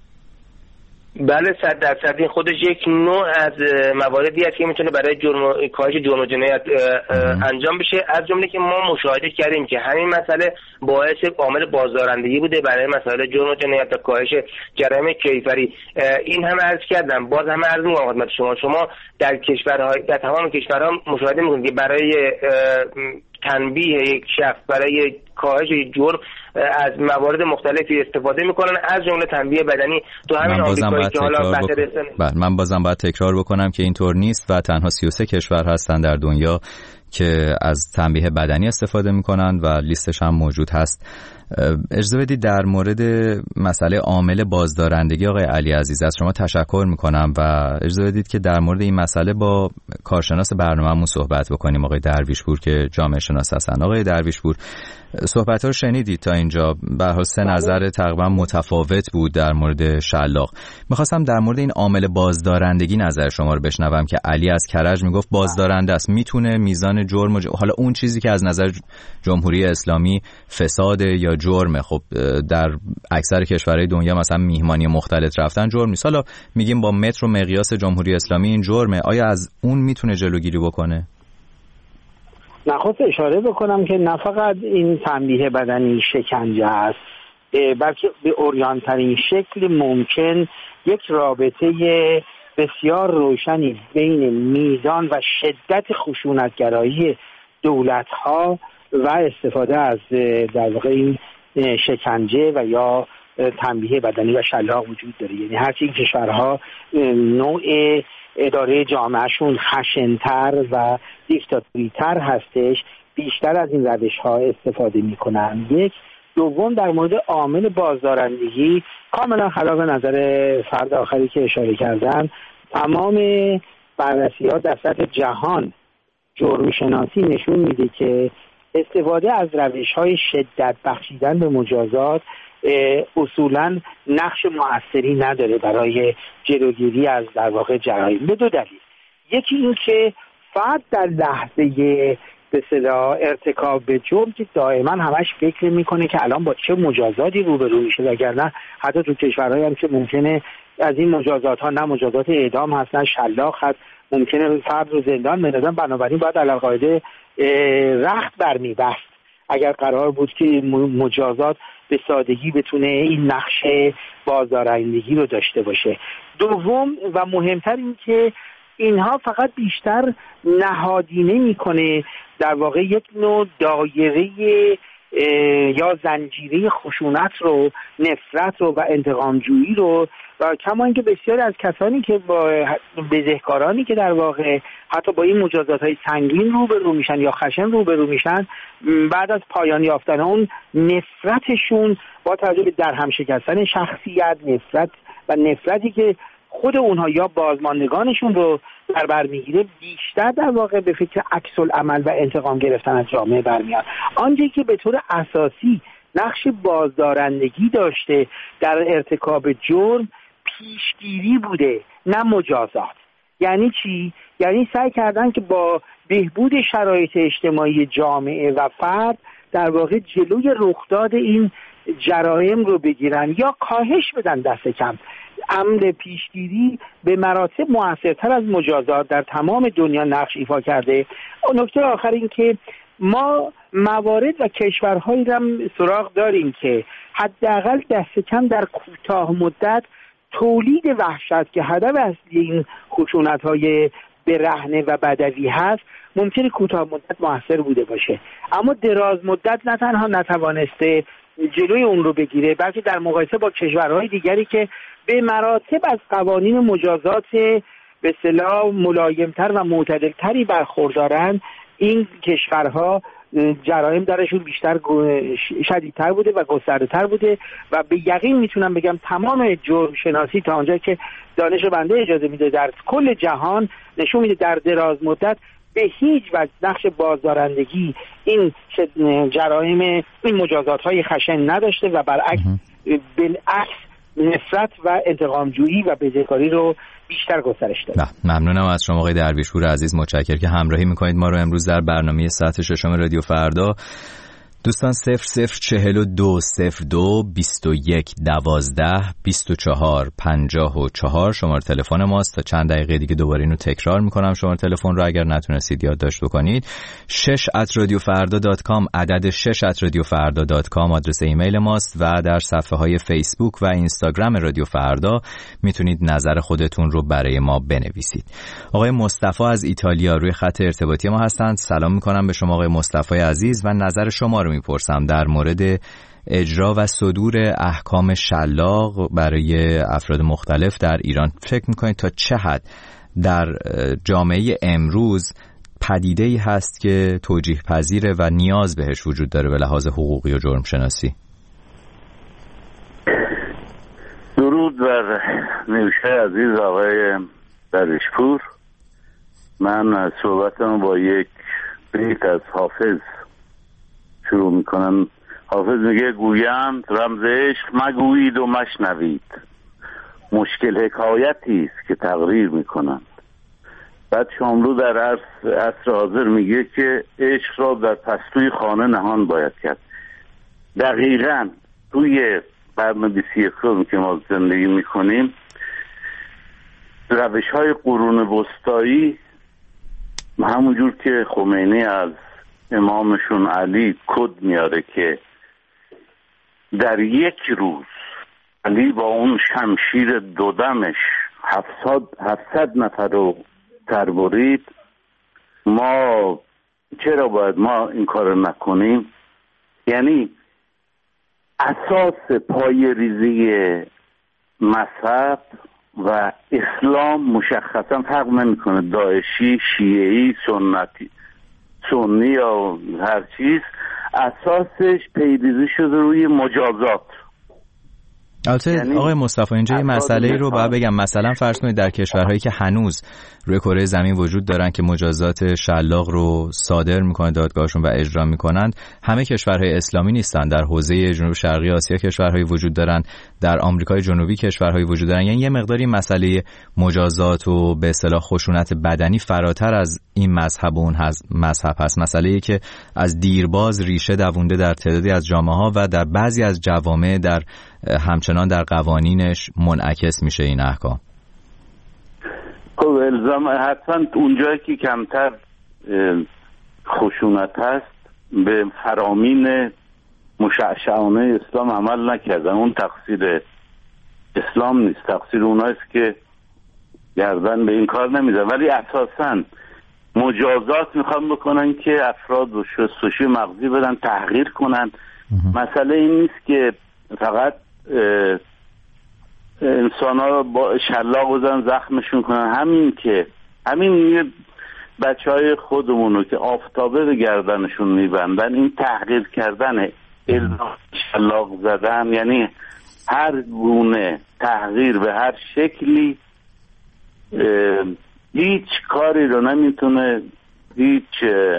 بله صد درصد. این خودش یک نوع از مواردی است که میتونه برای جرم کاهش جرم و جنایت انجام بشه، از جمله که ما مشاهده کردیم که همین مسئله باعث عامل بازدارندگی بوده برای مسائل جرم و جنایت و کاهش جرایم کیفری. این هم عرض کردم، باز هم عرض می‌کنم خدمت شما، شما در کشورهای در تمام کشورها مشاهده می‌کنید که برای تنبیه یک شخص، برای کاهش جرم از موارد مختلفی استفاده میکنن، از جمله تنبیه بدنی. تو همین آمریکایی که حالا بله من بازم باید تکرار بکنم که اینطور نیست و تنها سی و سه کشور هستن در دنیا که از تنبیه بدنی استفاده میکنن و لیستش هم موجود هست. اجازه بدید در مورد مسئله عامل بازدارندگی آقای علی عزیز از شما تشکر میکنم و اجازه بدید که در مورد این مسئله با کارشناس برنامه‌مون صحبت بکنیم، آقای درویشپور که جامعه شناس هستن. آقای درویشپور، صحبت‌ها رو شنیدید تا اینجا، به هر حال سه نظر تقریبا متفاوت بود در مورد شلاق. می‌خواستم در مورد این عامل بازدارندگی نظر شما رو بشنوم که علی از کرج میگفت بازدارنده است، میتونه میزان جرم و ج... حالا اون چیزی که از نظر جمهوری اسلامی فساد یا جرمه، خب در اکثر کشورهای دنیا مثلا میهمانی مختلط رفتن جرم نیست، حالا میگیم با متر و مقیاس جمهوری اسلامی این جرمه، آیا از اون میتونه جلوگیری بکنه؟ نخواست اشاره بکنم که نه فقط این تنبیه بدنی شکنجه است، بلکه به عریان‌ترین شکل ممکن یک رابطه بسیار روشنی بین میزان و شدت خشونتگرایی دولت‌ها و استفاده از در واقع این شکنجه و یا تنبیه بدنی و شلاق وجود داره. یعنی هرچی این کشورها نوع اداره جامعهشون خشن‌تر و دیکتاتوری‌تر هستش، بیشتر از این روش‌ها استفاده می‌کنن. یک دوم در مورد عامل بازدارندگی کاملا خلاف نظر فرد آخری که اشاره کردن، تمام بررسی‌ها در سطح جهان جرم شناسی نشون میده که استفاده از روش‌های شدت بخشیدن به مجازات اصولاً نقش مؤثری نداره برای جلوگیری از در واقع جرایم، به دو دلیل. یکی این که فرد در لحظه به اصطلاح ارتکاب به جرم که دائما همش فکر میکنه که الان با چه مجازاتی روبرو میشه، وگرنه حتی تو کشورهایی هم که ممکنه از این مجازات ها نه مجازات اعدام هست نه شلاق هست، ممکنه فرد رو زندان بندازن، بنابراین باید علی‌القاعده رخت برمی‌بست اگر قرار بود که مجازات به سادگی بتونه این نقش بازدارندگی رو داشته باشه. دوم و مهمتر این که اینها فقط بیشتر نهادینه میکنه در واقع یک نوع دایره یا زنجیره خشونت رو، نفرت رو و انتقامجویی رو، و کما اینکه بسیاری از کسانی که با بزهکارانی که در واقع حتی با این مجازات‌های سنگین روبرو میشن یا خشن روبرو میشن، بعد از پایان یافتن اون نفرتشون با توجه به درهم شکستن شخصیت، نفرت و نفرتی که خود اونها یا بازماندگانشون رو در بر میگیره، بیشتر در واقع به فکر عکس العمل و انتقام گرفتن از جامعه برمیاد. آنچه که به طور اساسی نقش بازدارندگی داشته در ارتکاب جرم پیشگیری بوده نه مجازات. یعنی چی؟ یعنی سعی کردن که با بهبود شرایط اجتماعی جامعه و فرد در واقع جلوی رخداد این جرایم رو بگیرن یا کاهش بدن دست کم. عمل پیشگیری به مراتب موثرتر از مجازات در تمام دنیا نقش ایفا کرده. نکته آخر این که ما موارد و کشورهایی را سراغ داریم که حداقل دست کم در کوتاه مدت تولید وحشت که هدف اصلی این خشونت‌های برهنه و بدوی هست ممکنه کوتاه مدت موثر بوده باشه، اما دراز مدت نه تنها نتوانسته جلوی اون رو بگیره، بلکه در مقایسه با کشورهای دیگری که به مراتب از قوانین مجازات به اصطلاح ملایمتر و معتدلتری برخوردارن، این کشورها جرایم درشون بیشتر شدیدتر بوده و گسترده‌تر بوده و به یقین میتونم بگم تمام جرم شناسی تا آنجا که دانش بنده اجازه میده در کل جهان نشون میده در دراز مدت به هیچ وجه نقش بازدارندگی این جرایم این مجازات‌های خشن نداشته و برعکس بالعکس نفرت و انتقامجویی و بزهکاری رو بیشتر گسترش داده. ممنونم از شما آقای درویشپور عزیز، متشکرم که همراهی میکنید ما رو امروز در برنامه ساعت ششم رادیو فردا. دوستان صفر صفر چهل و دو صفر دو بیست و یک دوازده بیست و چهار پنجاه و چهار شماره تلفن ماست. تا چند دقیقه دیگه دوباره اینو تکرار میکنم شماره تلفن رو اگر نتونستید یادداشت بکنید. شش ات رادیو فردا دات کام، عدد شش ات رادیو فردا دات کام آدرس ایمیل ماست و در صفحه های فیسبوک و اینستاگرام رادیو فردا میتونید نظر خودتون رو برای ما بنویسید. آقای مصطفی از ایتالیا روی خط ارتباطی ما هستند. سلام میکنم به شما آقای مصطفی عزیز و نظر شما رو میپرسم در مورد اجرا و صدور احکام شلاق برای افراد مختلف در ایران. فکر میکنید تا چه حد در جامعه امروز پدیده‌ای هست که توجیه پذیره و نیاز بهش وجود داره به لحاظ حقوقی و جرم شناسی؟ درود بر نیوشه عزیز آقای دریشپور. من صحبتم با یک بیت از حافظ شروع میکنم. حافظ میگه گویند رمز عشق مگویید و مشنوید، مشکل حکایتی است که تقریر میکنند. بعد شاملو در عصر حاضر میگه که عشق را در پستوی خانه نهان باید کرد. دقیقاً توی قرن بیست و یکم که ما زندگی میکنیم روش های قرون وسطایی همونجور که خمینی از امامشون علی کد میاره که در یک روز علی با اون شمشیر دودمش هفتصد نفر رو تربرید، ما چرا باید ما این کار نکنیم؟ یعنی اساس پای ریزی مذهب و اسلام مشخصا فرق نمیکنه، داعشی، شیعی، سنتی، سنی یا هر چیز، اساسش پیریزی شده روی مجازات. البته یعنی آقای مصطفی اینجا یه مسئله رو باید بگم، مثلا فرض کنید در کشورهایی که هنوز روی کره زمین وجود دارن که مجازات شلاق رو صادر میکنه دادگاهشون و اجرا میکنند، همه کشورهای اسلامی نیستن. در حوزه جنوب شرقی آسیا کشورهایی وجود دارن، در آمریکای جنوبی کشورهایی وجود دارن. یعنی یه مقداری مسئله مجازات و به اصطلاح خشونت بدنی فراتر از این مذهب و اون مذهب هست. مسئله‌ای که از دیرباز ریشه دوونده در تعدادی از جامعه‌ها و در بعضی از جوامع در همچنان در قوانینش منعکس میشه این احکام. خب الزام حتما اونجایی که کمتر خشونت هست به فرامین مشعشعانه اسلام عمل نکردن. اون تقصیر اسلام نیست، تقصیر اونایست که گردن به این کار نمیزن. ولی اساساً مجازات میخوان بکنن که افراد رو شستشوی مغزی بدن، تحقیر کنن. مسئله این نیست که فقط انسان ها با شلاق بزن زخمشون کنن. همین که همین بچه های خودمونو که آفتابه به گردنشون میبندن، این تحقیر کردن، الزام شلاق زدن، یعنی هر گونه تحقیر به هر شکلی هیچ کاری رو نمیتونه، هیچ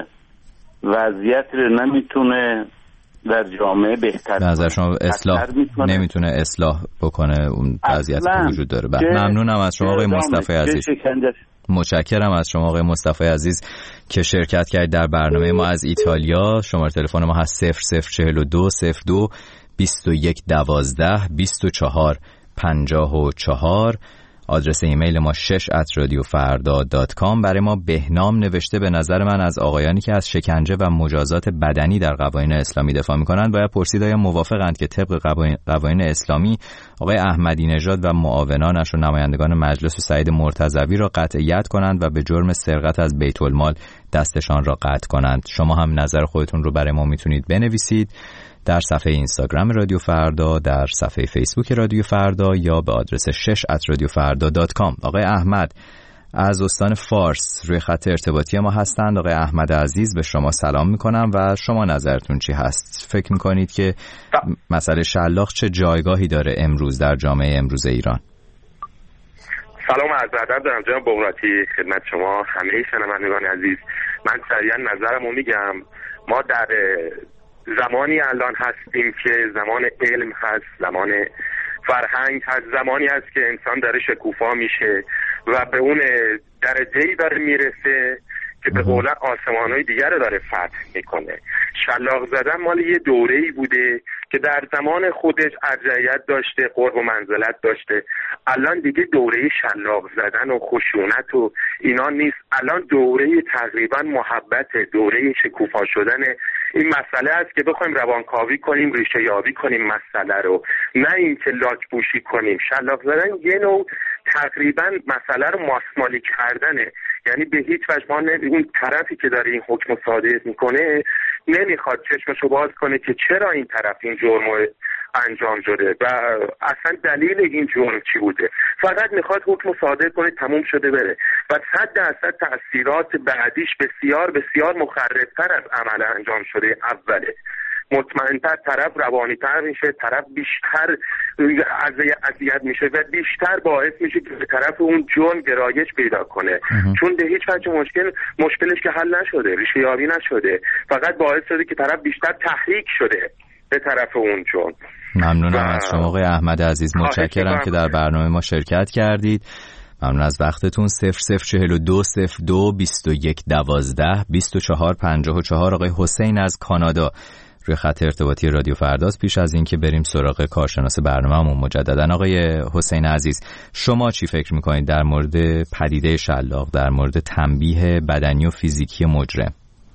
وضعیتی رو نمیتونه در جامعه بهتر. نظر شما اصلاح نمیتونه اصلاح بکنه اون وضعیتی که وجود داره. ممنونم از شما آقای مصطفی عزیز. متشکرم از شما آقای مصطفی عزیز که شرکت کردید در برنامه ما از ایتالیا. شماره تلفن ما هست صفر صفر چهل و دو صفر دو بیست و یک دوازده بیست و چهار پنجاه و چهار. آدرس ایمیل ما شش ات رادیو فردا دات کام. برای ما بهنام نوشته به نظر من از آقایانی که از شکنجه و مجازات بدنی در قوانین اسلامی دفاع می‌کنند باید پرسید آیا موافقند که طبق قوانین اسلامی آقای احمدی نژاد و معاونانش و نمایندگان مجلس و سعید مرتضوی را قطعیت کنند و به جرم سرقت از بیت المال دستشان را قطع کنند. شما هم نظر خودتون رو برای ما میتونید بنویسید در صفحه اینستاگرام رادیو فردا، در صفحه فیسبوک رادیو فردا یا به آدرس شش ات رادیو فردا دات کام. آقای احمد از استان فارس روی خط ارتباطی ما هستند. آقای احمد عزیز به شما سلام میکنم و شما نظرتون چی هست؟ فکر میکنید که مسئله شلاق چه جایگاهی داره امروز در جامعه امروز ایران؟ سلام عرض ادب دارم جناب بغراتی خدمت شما همه شنوندگان عزیز. من سریعا نظرمو میگم. ما در زمانی الان هستیم که زمان علم هست، زمان فرهنگ هست، زمانی هست که انسان داره شکوفا میشه و به اون درجه‌ای داره میرسه که به قول آسمان‌های دیگر رو داره فتح میکنه. شلاق زدن مال یه دوره‌ای بوده که در زمان خودش ارجحیت داشته، قرب و منزلت داشته. الان دیگه دوره شلاق زدن و خشونت و اینا نیست. الان دوره تقریبا محبت، دوره شکوفا شدن این مسئله است که بخوایم روانکاوی کنیم، ریشه یابی کنیم مسئله رو، نه اینکه لاک پوشی کنیم. شلاق زدن یه نوع تقریبا مسئله رو ماسمالی کردنه. یعنی به هیچ وجه ما اون طرفی که داره این حکم صادر میکنه نمیخواد چشمشو باز کنه که چرا این طرف این جرم انجام شده و اصلا دلیل این جرم چی بوده. فقط میخواد حکم صادر کنه تموم شده بره و صد درصد تأثیرات بعدیش بسیار بسیار مخربتر از عمل انجام شده اوله. مطمئن‌تر طرف روانی‌تر میشه، طرف بیشتر اذیت میشه و بیشتر باعث میشه که به طرف اون جرم گرایش پیدا کنه. چون به هیچ وجه مشکل مشکلش که حل نشده، ریشه یابی نشده، فقط باعث شده که طرف بیشتر تحریک شده به طرف اون جرم. ممنونم از شما آقای احمد عزیز، متشکرم که در برنامه ما شرکت کردید. ممنون از وقتتون. صفر صفر چهل و دو صفر دو بیست و یک دوازده بیست و چهار پنجاه و چهار. آقای حسین از کانادا روی خط ارتباطی رادیو فرداست. پیش از اینکه بریم سراغ کارشناس برنامه‌مون مجددا، آقای حسین عزیز، شما چی فکر میکنید در مورد پدیده شلاق، در مورد تنبیه بدنی و فیزیکی مجرم؟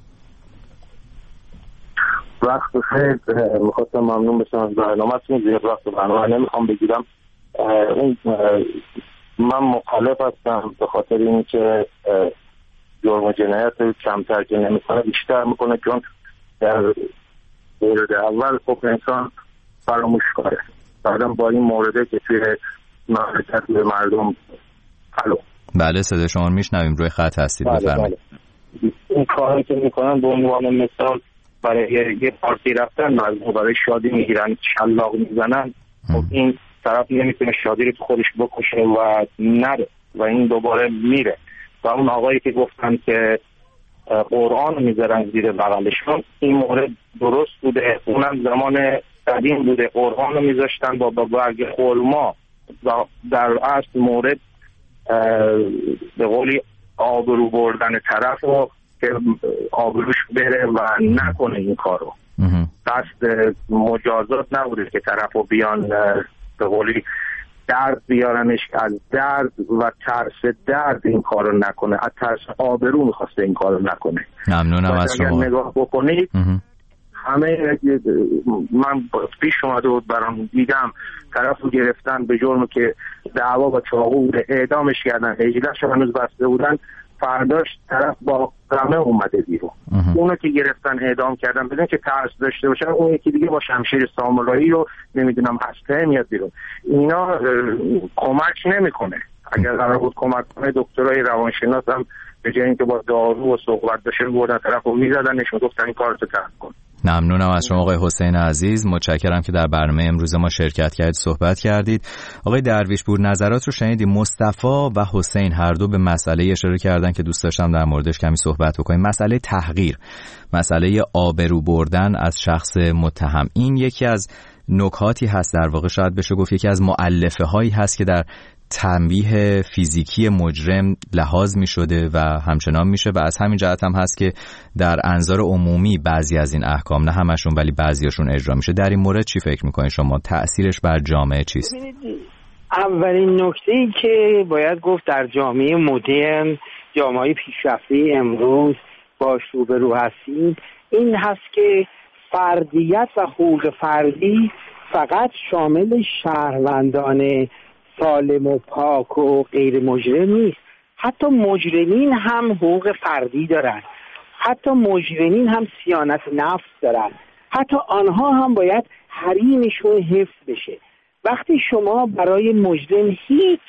وقت خیلی میخواستم ممنون بشم از برنامه‌تون. زیاد وقت برنامه نمیخوام بگیرم. اون من مخالف هستم به خاطر اینکه جرم و جنایت کمتر که نمیکنه بیشتر میکنه، چون در مورد اول خب انسان فراموش کاره، بعدم با این مورده که توی مملکت به مردم الو بله صدا شما میشنویم، روی خط هستید، بفرمایید. این کاری که میکنن به عنوان مثال برای یه پارتی رفتن مردم برای شادی میگیرن، شلاق میزنن، خب این طرف نمیتونه شادی رو خودش بکشه و نره و این دوباره میره. و اون آقایی که گفتن که قرآن میذارن زیر بغلشون، این مورد درست بوده، اونم زمان قدیم بوده، قرآن رو میذاشتن با برگ خرما و در اصل مورد به قولی آبرو بردن طرف رو که آبروش بره و نکنه این کارو. قصد مجازات نبوده که طرف رو بیان به قولی درد بیارنش، از درد و ترس درد این کارو نکنه، از ترس آبرو میخواسته این کارو نکنه. ممنونم از شما. اگر نگاه بکنید همه من پیش اومده بود برام، دیدم طرف رو گرفتن به جرم که دعوا با چاقو اعدامش کردن، هجله‌اش هنوز بسته بودن، فرداش طرف با قمه اومده بیرون. اونو که گرفتن اعدام کردن بدون که ترس داشته باشن، اون یکی دیگه با شمشیر سامورایی رو نمیدونم اسلحه میاد بیرون. اینا کمک نمیکنه. اگر قرار بود کمک کنه دکترای روانشناس هم به جای اینکه با دارو و صحبت بشه بردن طرفو میزدنش و گفتن این کارو ترک کن. ممنونم از شما آقای حسین عزیز، متشکرم که در برنامه امروز ما شرکت کردید، صحبت کردید. آقای درویش پور، نظرات رو شنیدید. مصطفی و حسین هر دو به مسئله اشاره کردن که دوست داشتم در موردش کمی صحبت بکنیم، مسئله تحقیر، مسئله آبرو بردن از شخص متهم. این یکی از نکاتی هست، در واقع شاید بشه گفت یکی از مؤلفه هایی هست که در تنبیه فیزیکی مجرم لحاظ می شده و همچنان میشه و از همین جهت هم هست که در انظار عمومی بعضی از این احکام، نه همشون ولی بعضیاشون اجرا میشه. در این مورد چی فکر میکنید شما؟ تأثیرش بر جامعه چیست؟ اولین نکته‌ای که باید گفت در جامعه مدرن، جامعه پیشرفته امروز باش روبرو هستیم، این هست که فردیت و حقوق فردی فقط شامل شهروندان سالم و پاک و غیر مجرم نیست. حتی مجرمین هم حقوق فردی دارن، حتی مجرمین هم صیانت نفس دارن، حتی آنها هم باید حریمشون حفظ بشه. وقتی شما برای مجرم هیچ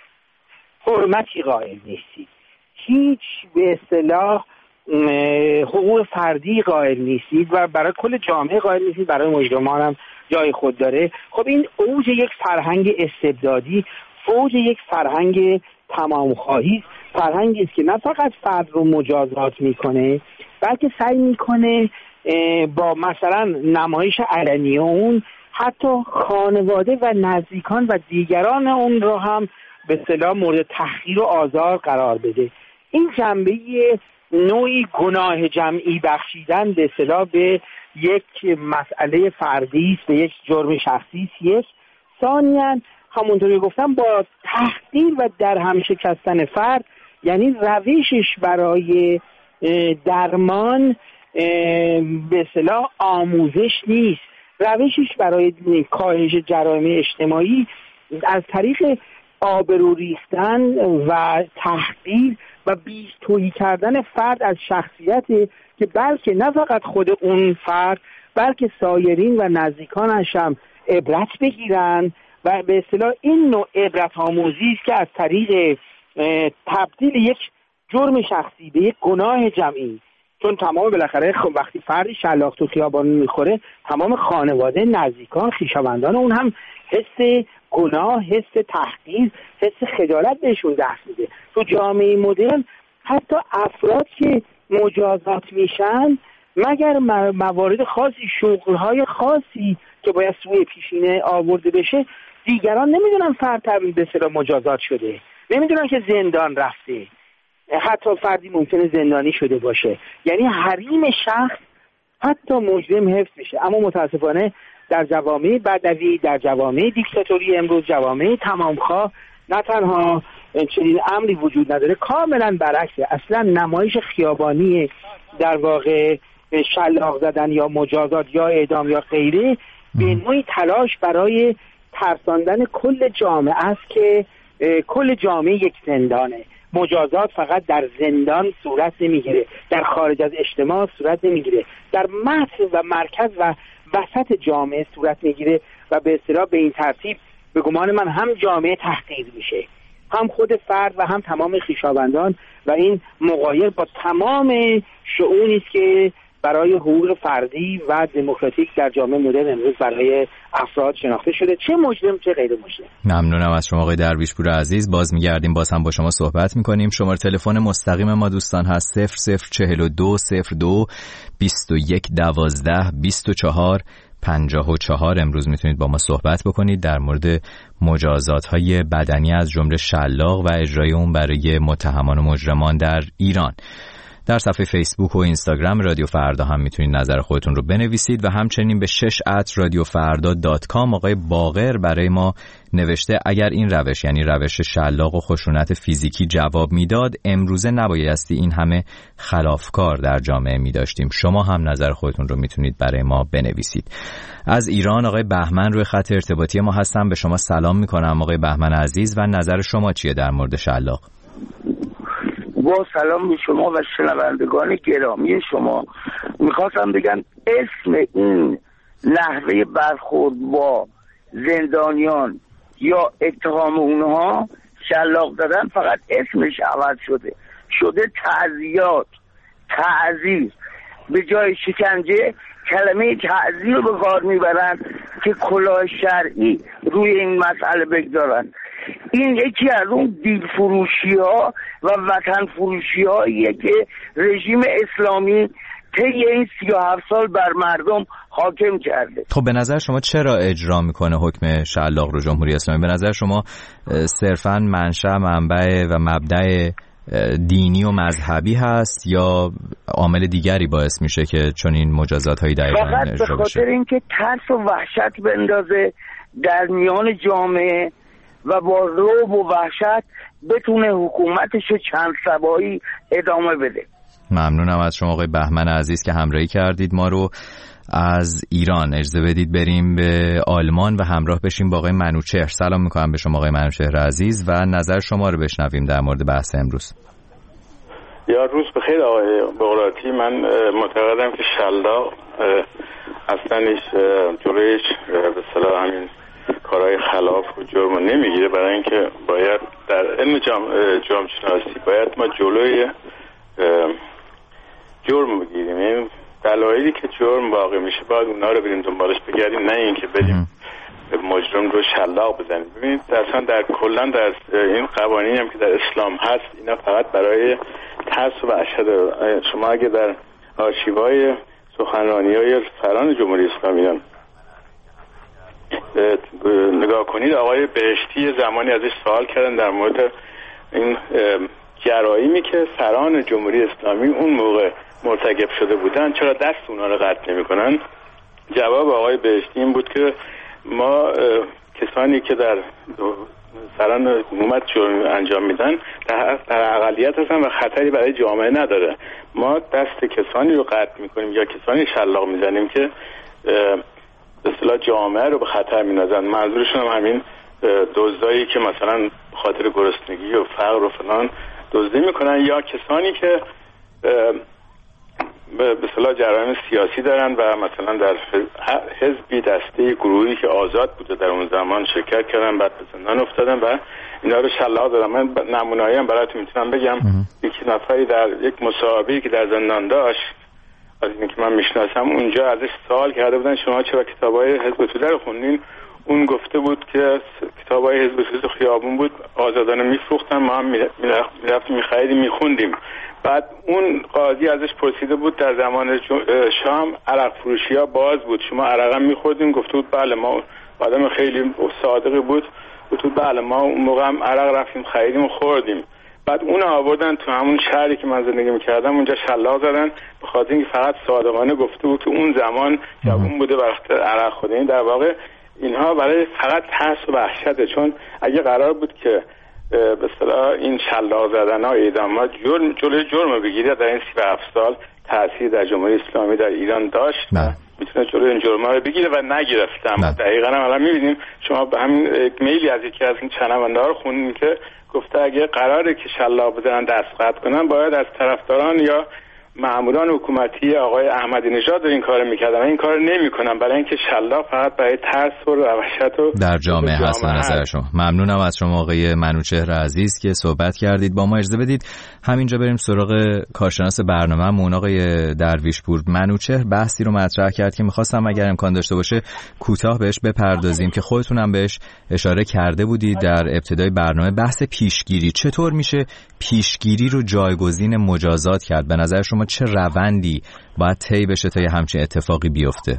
حرمتی قائل نیستید، هیچ به اصطلاح حقوق فردی قائل نیستید و برای کل جامعه قائل نیستید، برای مجرمان هم جای خود داره، خب این اوج یک فرهنگ استبدادی، اوج یک فرهنگ تمامخواهی، فرهنگی است که نه فقط فرد رو مجازات میکنه بلکه سعی میکنه با مثلا نمایش علنی اون حتی خانواده و نزدیکان و دیگران اون رو هم به اصطلاح مورد تحقیر و آزار قرار بده. این جنبه نوعی گناه جمعی بخشیدن به اصطلاح به یک مسئله فردی است، به یک جرم شخصی است. ثانیاً همونطوری گفتم با تحقیر و در هم شکستن فرد، یعنی روشش برای درمان به اصطلاح آموزش نیست، روشش برای کاهش جرایم اجتماعی از طریق آبرو ریختن و تحقیر و بی‌تویی کردن فرد از شخصیتی که بلکه نه فقط خود اون فرد بلکه سایرین و نزدیکانش هم عبرت بگیرن و به اصطلاح این نوع عبرت آموزی است که از طریق تبدیل یک جرم شخصی به یک گناه جمعی، چون تمام بالاخره وقتی فردی شلاق تو خیابان میخوره تمام خانواده، نزدیکان، خویشاوندان اون هم حس گناه، حس تحقیر، حس خجالت بهشون دست میده. تو جامعه مدرن حتی افراد که مجازات میشن مگر موارد خاصی، شغلهای خاصی که باید سوی پیشینه آورده بشه، دیگران نمیدونن فرد تبدیل به اصطلاح مجازات شده، نمیدونن که زندان رفته، حتی فردی ممکنه زندانی شده باشه. یعنی حریم شخص حتی مجرم حفظ میشه. اما متاسفانه در جوامع بدوی، در جوامع دیکتاتوری امروز، جوامع تمامخواه، نه تنها چنین امری وجود نداره، کاملا برعکسه. اصلا نمایش خیابانی در واقع شلاق زدن یا مجازات یا اعدام یا غیره به نوعی تلاش برای ترساندن کل جامعه است که کل جامعه یک زندانه. مجازات فقط در زندان صورت نمیگیره، در خارج از اجتماع صورت نمیگیره، در متن و مرکز و وسط جامعه صورت میگیره و به اصطلاح به این ترتیب به گمان من هم جامعه تحقیر میشه، هم خود فرد و هم تمام خویشاوندان، و این مغایر با تمام شئونی است که برای حقوق فردی و دموکراتیک در جامعه مدرن امروز برای افراد شناخته شده، چه مجرم چه غیر مجرم. ممنونم از شما آقای درویشپور عزیز. باز میگردیم، باز هم با شما صحبت میکنیم. شماره تلفن مستقیم ما دوستان هست صفر صفر چهل و دو صفر دو بیست و یک دوازده بیست و چهار پنجاه و چهار. امروز میتونید با ما صحبت بکنید در مورد مجازات های بدنی از جمله شلاق و اجرای اون برای متهمان و مجرمان در ایران. در صفحه فیسبوک و اینستاگرام رادیو فردا هم میتونید نظر خودتون رو بنویسید و همچنین به شش ات رادیو فردا دات کام. آقای باقر برای ما نوشته اگر این روش، یعنی روش شلاق و خشونت فیزیکی جواب میداد، امروزه نبایستی این همه خلافکار در جامعه میداشتیم. شما هم نظر خودتون رو میتونید برای ما بنویسید. از ایران آقای بهمن روی خط ارتباطی ما هستن. به شما سلام میکنم آقای بهمن عزیز و نظر شما چیه در مورد شلاق؟ با سلام به شما و شنوندگان گرامی شما. میخواستم بگم اسم این نحوه برخورد با زندانیان یا اتهام اونها شلاق دادن فقط اسمش عوض شده شده تعزیات، تعزیر. به جای شکنجه کلمه تعزیر رو به کار میبرن که کلاه شرعی روی این مسئله بگذارن. این یکی از اون دیل فروشی ها و وطن فروشی هاییه که رژیم اسلامی طی این سی و هفت سال بر مردم حاکم کرده. خب به نظر شما چرا اجرا میکنه حکم شلاق رو جمهوری اسلامی؟ به نظر شما صرفاً منشأ، منبع و مبدأ دینی و مذهبی هست یا عامل دیگری باعث میشه که چون این مجازات هایی دقیقاً اجرا بشه؟ فقط به خاطر اینکه ترس و وحشت بندازه در میان جامعه و با رعب و وحشت بتونه حکومتشو چند سبایی ادامه بده. ممنونم از شما آقای بهمن عزیز که همراهی کردید ما رو. از ایران اجازه بدید بریم به آلمان و همراه بشیم با آقای منوچهر. سلام میکنم به شما آقای منوچهر عزیز و نظر شما رو بشنویم در مورد بحث امروز. یا روز بخیر آقای بغراتی. من معتقدم که شلاق اصلا جلویش به اصطلاح همین کارهای خلاف و جرم نمیگیره، برای اینکه باید در علم جرم شناسی باید ما جلوی جرم بگیریم. این دلایلی که جرم واقع میشه باید اونا رو بریم دنبالش بگردیم، نه اینکه بریم مجرم رو شلاق بزنیم. ببینید اصلا در کلا در این قوانینی هم که در اسلام هست اینا فقط برای ترس و وحشت. شما اگه در آرشیوهای سخنرانی‌های سران جمهوری اسلامی نگاه کنید، آقای بهشتی زمانی ازش سوال کردن در مورد این جرائمی که سران جمهوری اسلامی اون موقع مرتکب شده بودن چرا دست اونا رو قطع نمی‌کنن. جواب آقای بهشتی این بود که ما کسانی که در سران حکومت جرم انجام میدن در, در اقلیت هستن و خطری برای جامعه نداره. ما دست کسانی رو قطع میکنیم یا کسانی شلاق میزنیم که به اصطلاح جامعه رو به خطر میندازن. منظورشون هم همین دزدایی که مثلا خاطر گرسنگی و فقر و فلان دزدی میکنن یا کسانی که به اصطلاح جرایم سیاسی دارن و مثلا در حزبی دسته گروهی که آزاد بوده در اون زمان شرکت کردن، بعد به زندان افتادن و اینا رو شلاق دادن. من نمونه‌ای هم براتون میتونم بگم. یکی نفری در یک مصاحبه‌ای که در زندان داشت، از اینکه من میشناسم، اونجا ازش سوال کرده بودن شما چرا کتابای حزب توده رو خوندین؟ اون گفته بود که کتابای حزب توده خیابون بود، آزادانه میفروختن، ما هم میرفتیم میخریدیم میخوندیم. بعد اون قاضی ازش پرسیده بود در زمان شام عرق فروشی ها باز بود، شما عرق هم میخوردیم؟ گفته بود بله. ما آدم خیلی صادقی بود، گفته بود بله ما اون موقع هم عرق رفتیم خریدیم و خوردیم. بعد اون آوردن تو همون شهری که من زندگی میکردم، اونجا شلاق زدن به خاطر اینکه فقط صادقانه گفته بود تو اون زمان جوون بوده وقت عرق خورده. این در واقع اینها برای فقط ترس و وحشته، چون اگه قرار بود که به اصطلاح این شلاق زدن ها اعدامات جرم جلوی جرم بگیره، در این سی و هفت سال تاثیر در جمهوری اسلامی در ایران داشت، میتونه جلوی این جرم رو بگیره و نگرفتم. دقیقاً هم الان میبینیم، شما به همین میلی از یکی از این شنونده ها رو خوندین که گفته اگه قراره که شلاق بزنن دست قطع کنن، باید از طرفداران یا ماموران حکومتی آقای احمدی نژاد این کارو میکردن. این کارو نمیکنن برای اینکه شلاق فقط برای ترس و وحشت و در جامعه هست. به نظر شما ممنونم از شما آقای منوچهر عزیز که صحبت کردید با ما. اجازه بدید همینجا بریم سراغ کارشناس برنامه‌مون آقای درویشپور. منوچهر بحثی رو مطرح کرد که می‌خواستم اگر امکان داشته باشه کوتاه بهش بپردازیم که خودتونم بهش اشاره کرده بودید در ابتدای برنامه. بحث پیشگیری، چطور میشه پیشگیری رو جایگزین مجازات کرد؟ به نظر شما چه روندی باید طی بشه تا یه همچین اتفاقی بیفته؟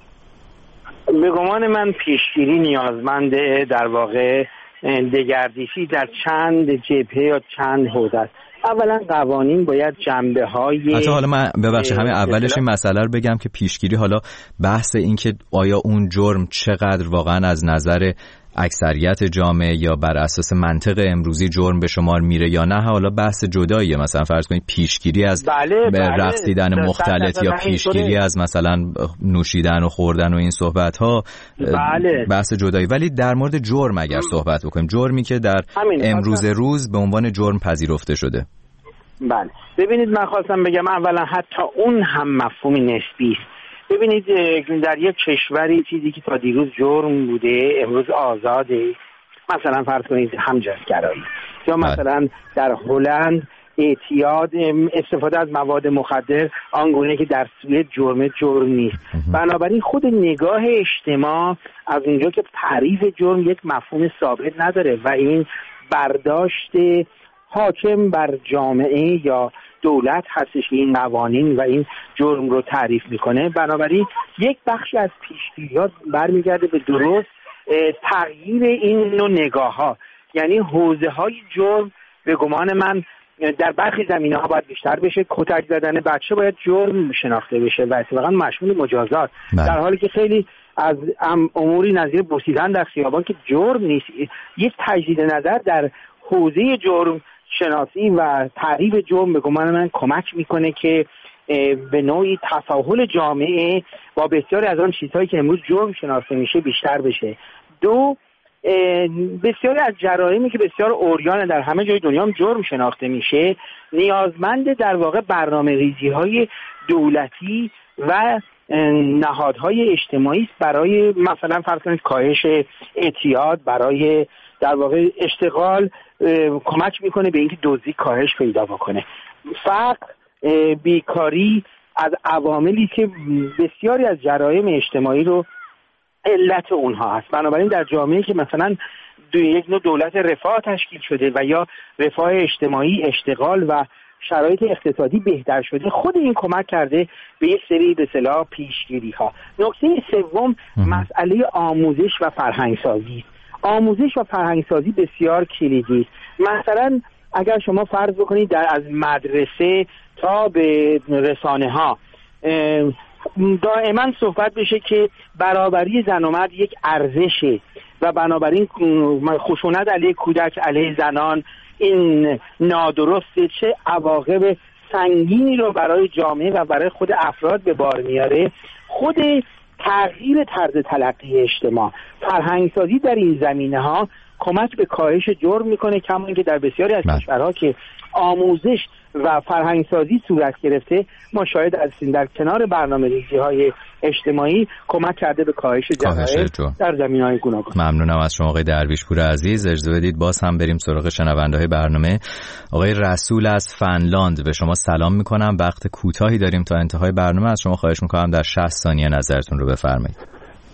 به گمان من پیشگیری نیازمنده در واقع دگردیسی در چند جبهه یا چند حوزه است. اولا قوانین باید جنبه های حتی حالا من ببخشید همین اولش این مسئله رو بگم که پیشگیری، حالا بحث این که آیا اون جرم چقدر واقعا از نظر اکثریت جامعه یا بر اساس منطق امروزی جرم به شمار میره یا نه، حالا بحث جداییه. مثلا فرض کنید پیشگیری از بله به بله رقصیدن مختلط یا پیشگیری از مثلا نوشیدن و خوردن و این صحبت ها بله. بحث جدایی. ولی در مورد جرم اگر صحبت بکنیم، جرمی که در امروز روز به عنوان جرم پذیرفته شده. بله ببینید، من خواستم بگم اولا حتی اون هم مفهومی نسبی است. ببینید در یک کشوری چیزی که تا دیروز جرم بوده امروز آزاده، مثلا فرض کنید همجنسگرایی، یا مثلا در هلند اعتیاد، استفاده از مواد مخدر آنگونه که در سوئد جرم جرم نیست. بنابراین خود نگاه اجتماع از اونجا که تعریف جرم یک مفهوم ثابت نداره و این برداشت حاکم بر جامعه یا دولت هستش که این قوانین و این جرم رو تعریف میکنه. بنابراین یک بخشی از پیشگیریات برمیگرده به درست تغییر این نوع نگاه ها، یعنی حوزه های جرم به گمان من در برخی زمینه ها باید بیشتر بشه. کتک زدن بچه باید جرم شناخته بشه و اتفاقا مشمول مجازات، در حالی که خیلی از اموری نظیر بوسیدن در خیابان که جرم نیست. یک تجدید نظر در حوزه جرم شناسی و تعریف جرم به گمان من کمک میکنه که به نوعی تساهل جامعه با بسیاری از آن چیزهایی که امروز جرم شناخته میشه بیشتر بشه. دو، بسیاری از جرائمی که بسیار عریان در همه جای دنیا هم جرم شناخته میشه نیازمند در واقع برنامه ریزی های دولتی و نهادهای اجتماعی برای مثلا فرض کنید کاهش اعتیاد، برای در واقع اشتغال کمک میکنه به اینکه دزدی کاهش پیدا بکنه. فقر، بیکاری از عواملی که بسیاری از جرایم اجتماعی رو علت اونها هست. بنابراین در جامعه که مثلا دو یک نوع دولت رفاه تشکیل شده و یا رفاه اجتماعی، اشتغال و شرایط اقتصادی بهتر شده، خود این کمک کرده به یک سری به اصطلاح پیشگیری ها. نکته سوم مسئله آموزش و فرهنگسازی. آموزش و فرهنگسازی بسیار کلیدی است. مثلا اگر شما فرض بکنید در از مدرسه تا به رسانه ها دائما صحبت بشه که برابری زن و مرد یک ارزشه و بنابراین خشونت علیه کودک، علیه زنان این نادرسته، چه عواقب سنگینی رو برای جامعه و برای خود افراد به بار میاره. خود تغییر طرز تلقی اجتماع، فرهنگسازی در این زمینه ها کمک به کاهش جرم میکنه، کما اینکه در بسیاری از کشورها که آموزش و فرهنگسازی صورت گرفته، ما شاهد هستیم در کنار برنامه‌ریزی‌های اجتماعی کمک کرده به کاهش جرائم در زمینه‌های گوناگون. ممنونم از شما آقای درویشپور عزیز. اجازه بدید باز هم بریم سراغ شنونده‌های برنامه. آقای رسول از فنلاند، به شما سلام می‌کنم. وقت کوتاهی داریم تا انتهای برنامه، از شما خواهش می‌کنم در شصت ثانیه نظرتون رو بفرمایید.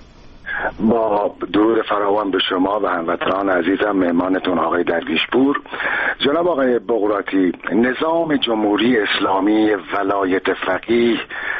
با درود فراوان به شما و هموطنان عزیزم، مهمانتون آقای درویشپور. جناب آقای بغراتی، نظام جمهوری اسلامی ولایت فقیه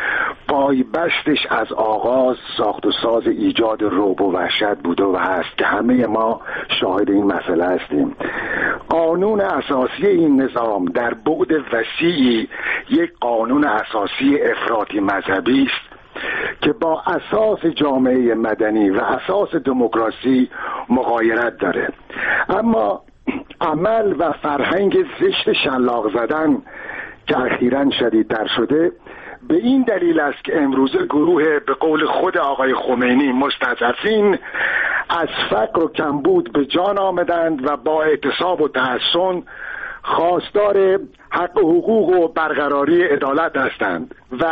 پایبستش از آغاز ساخت و ساز ایجاد رعب و وحشت بوده و هست که همه ما شاهد این مسئله هستیم. قانون اساسی این نظام در بعد وسیعی یک قانون اساسی افراطی مذهبی است که با اساس جامعه مدنی و اساس دموکراسی مغایرت داره، اما عمل و فرهنگ زشت شلاق زدن که اخیراً شدیدتر شده به این دلیل است که امروزه گروه به قول خود آقای خمینی مستضعفین از فقر و کمبود به جان آمدند و با اعتصاب و تحصن خواستار حق و حقوق و برقراری عدالت هستند و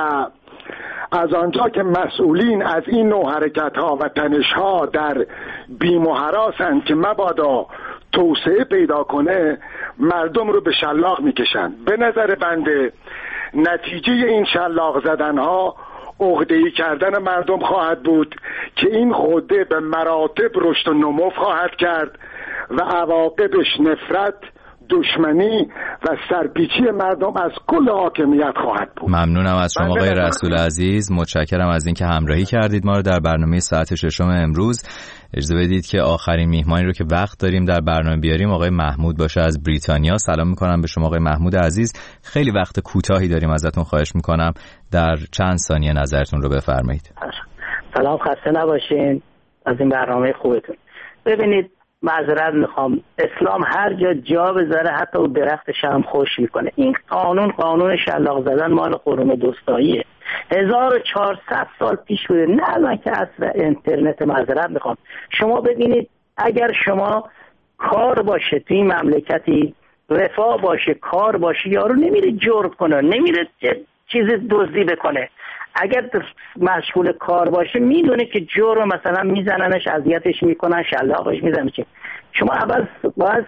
از آنجا که مسئولین از این نوع حرکت ها و تنش ها در بیم و هراسند که مبادا توسعه پیدا کنه، مردم رو به شلاق میکشند. به نظر بنده نتیجه این شلاق زدن ها عقده‌ای کردن مردم خواهد بود که این خوده به مراتب رشد و نمو خواهد کرد و عواقبش نفرت، دشمنی و سرپیچی مردم از کل حاکمیت خواهد بود. ممنونم از شما آقای رسول عزیز، متشکرم از اینکه همراهی کردید ما رو در برنامه ساعت ششم امروز. اجازه بدید که آخرین میهمانی رو که وقت داریم در برنامه بیاریم آقای محمود باشه از بریتانیا. سلام میکنم به شما آقای محمود عزیز. خیلی وقت کوتاهی داریم، ازتون خواهش میکنم در چند ثانیه نظرتون رو بفرمایید. سلام، خسته نباشین از این برنامه خوبتون. ببینید، معذرت میخوام، اسلام هر جا جا بذاره حتی او درختش هم خوش میکنه. این قانون قانون شلاق زدن مال قرون دوستاییه، هزار و چهارصد سال پیش بوده، نه الان که عصر اینترنت. معذرت میخوام، شما ببینید اگر شما کار باشه توی این مملکتی، رفاه باشه، کار باشه، یارو نمیره جرم کنه، نمیره چیز دزدی بکنه. اگر مشغول کار باشه میدونه که جرم مثلا میزننش، اذیتش میکنن، شلاقش میزنن. شما اول باید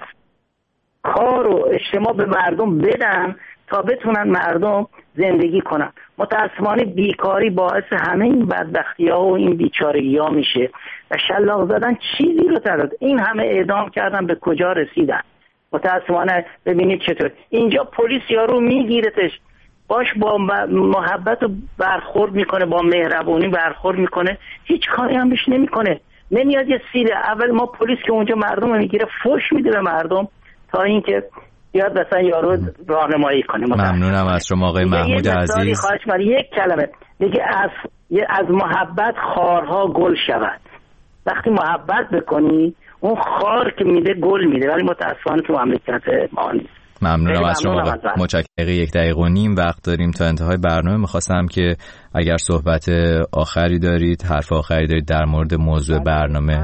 کار و اجتماع به مردم بدن تا بتونن مردم زندگی کنن. متاسفانه بیکاری باعث همه این بدبختی ها و این بیچارگی ها میشه و شلاق زدن چیزی رو ترد. این همه اعدام کردن، به کجا رسیدن؟ متاسفانه ببینید چطور اینجا پلیس یارو میگیرتش، باش با محبت و برخورد میکنه، با مهربونی برخورد میکنه، هیچ کاری هم بهش نمیکنه. نمیاد یه سیل اول ما پلیس که اونجا مردم رو میگیره فوش میده به مردم تا اینکه بیاد مثلا یارو راهنمایی کنه. ممنونم از شما آقای محمود عزیز. خواهش می‌کنم یک کلمه دیگه، از از محبت خارها گل شود. وقتی محبت بکنی اون خار که میده گل میده، ولی متاسفانه تو مملکت ما نیست. ممنونم از شما. متشکرم. یک دقیقه و نیم وقت داریم تا انتهای برنامه. میخواستم که اگر صحبت آخری دارید، حرف آخری دارید در مورد موضوع برنامه.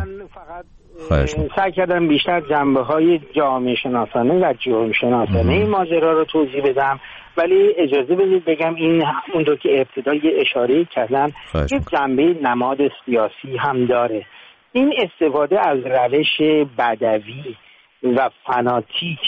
سعی کردم بیشتر جنبه‌های جامعه شناسانه و جرم شناسانه این ماجرا رو توضیح بدم، ولی اجازه بدید بگم این اون رو که ابتدای اشاره کردم یک جنبه نماد سیاسی هم داره. این استفاده از روش بدوی و فناتیک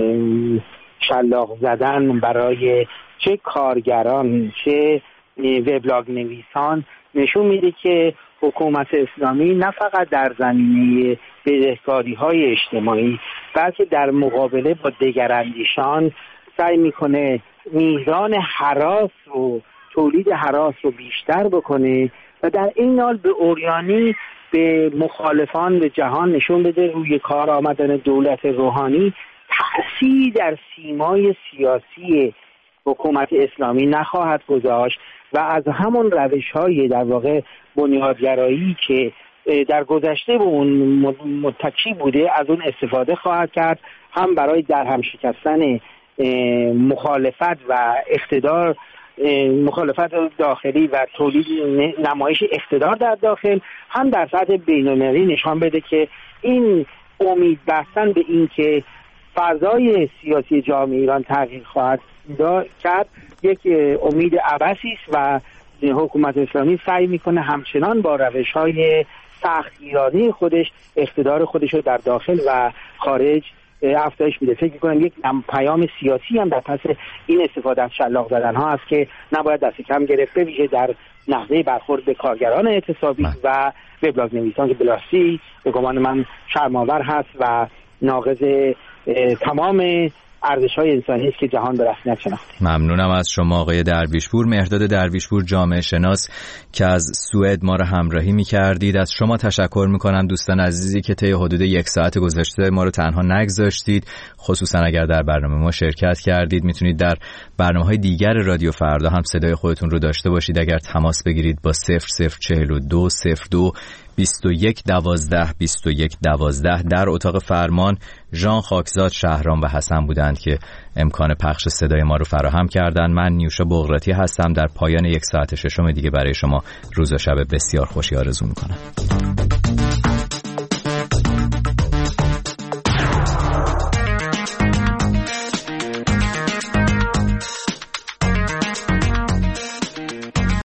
شلاق زدن برای چه کارگران چه وبلاگ نویسان نشون میده که حکومت اسلامی نه فقط در زمینه بدهکاری‌های اجتماعی بلکه در مقابله با دگراندیشان سعی میکنه میزان هراس و تولید هراس رو بیشتر بکنه و در این حال به عریانی به مخالفان به جهان نشون بده روی کار آمدن دولت روحانی تأثیر در سیمای سیاسی حکومت اسلامی نخواهد گذاشت و از همون روش‌های در واقع بنیادگرایی که در گذشته به اون متکی بوده از اون استفاده خواهد کرد، هم برای درهم شکستن مخالفت و اقتدار، مخالفت داخلی و تولید نمایش اقتدار در داخل، هم در سطح بین‌المللی نشان بده که این امید بستن به این که فضای سیاسی جامعه ایران تغییر خواهد کرد یک امید عبثی است و حکومت اسلامی سعی میکنه همچنان با روش‌های سختگیرانه خودش اقتدار خودش رو در داخل و خارج افزایش میده. فکر میکنم یک پیام سیاسی هم در پس این استفاده از شلاق زدن ها است که نباید دست کم گرفته، ویژه در نحوه برخورد به کارگران اعتصابی و وبلاگ نویسان که بلاسی به گمان من شرم‌آور هست و ناقض تمام ارزش‌های انسانی است که جهان به رسمیت شناخته. ممنونم از شما آقای درویشپور، مهرداد درویشپور، جامعه شناس که از سوئد ما را همراهی می‌کردید. از شما تشکر می‌کنم دوستان عزیزی که طی حدود یک ساعت گذشته ما رو تنها نگذاشتید، خصوصا اگر در برنامه ما شرکت کردید. میتونید در برنامه‌های دیگر رادیو فردا هم صدای خودتون رو داشته باشید اگر تماس بگیرید با صفر صفر چهل و دو صفر دو بیست و یک دوازده بیست و یک دوازده. در اتاق فرمان ژان خاکزاد، شهرام و حسن بودند که امکان پخش صدای ما رو فراهم کردند. من نیوشا بغراتی هستم. در پایان یک ساعت ششم دیگه برای شما روز و شب بسیار خوشی آرزو میکنم.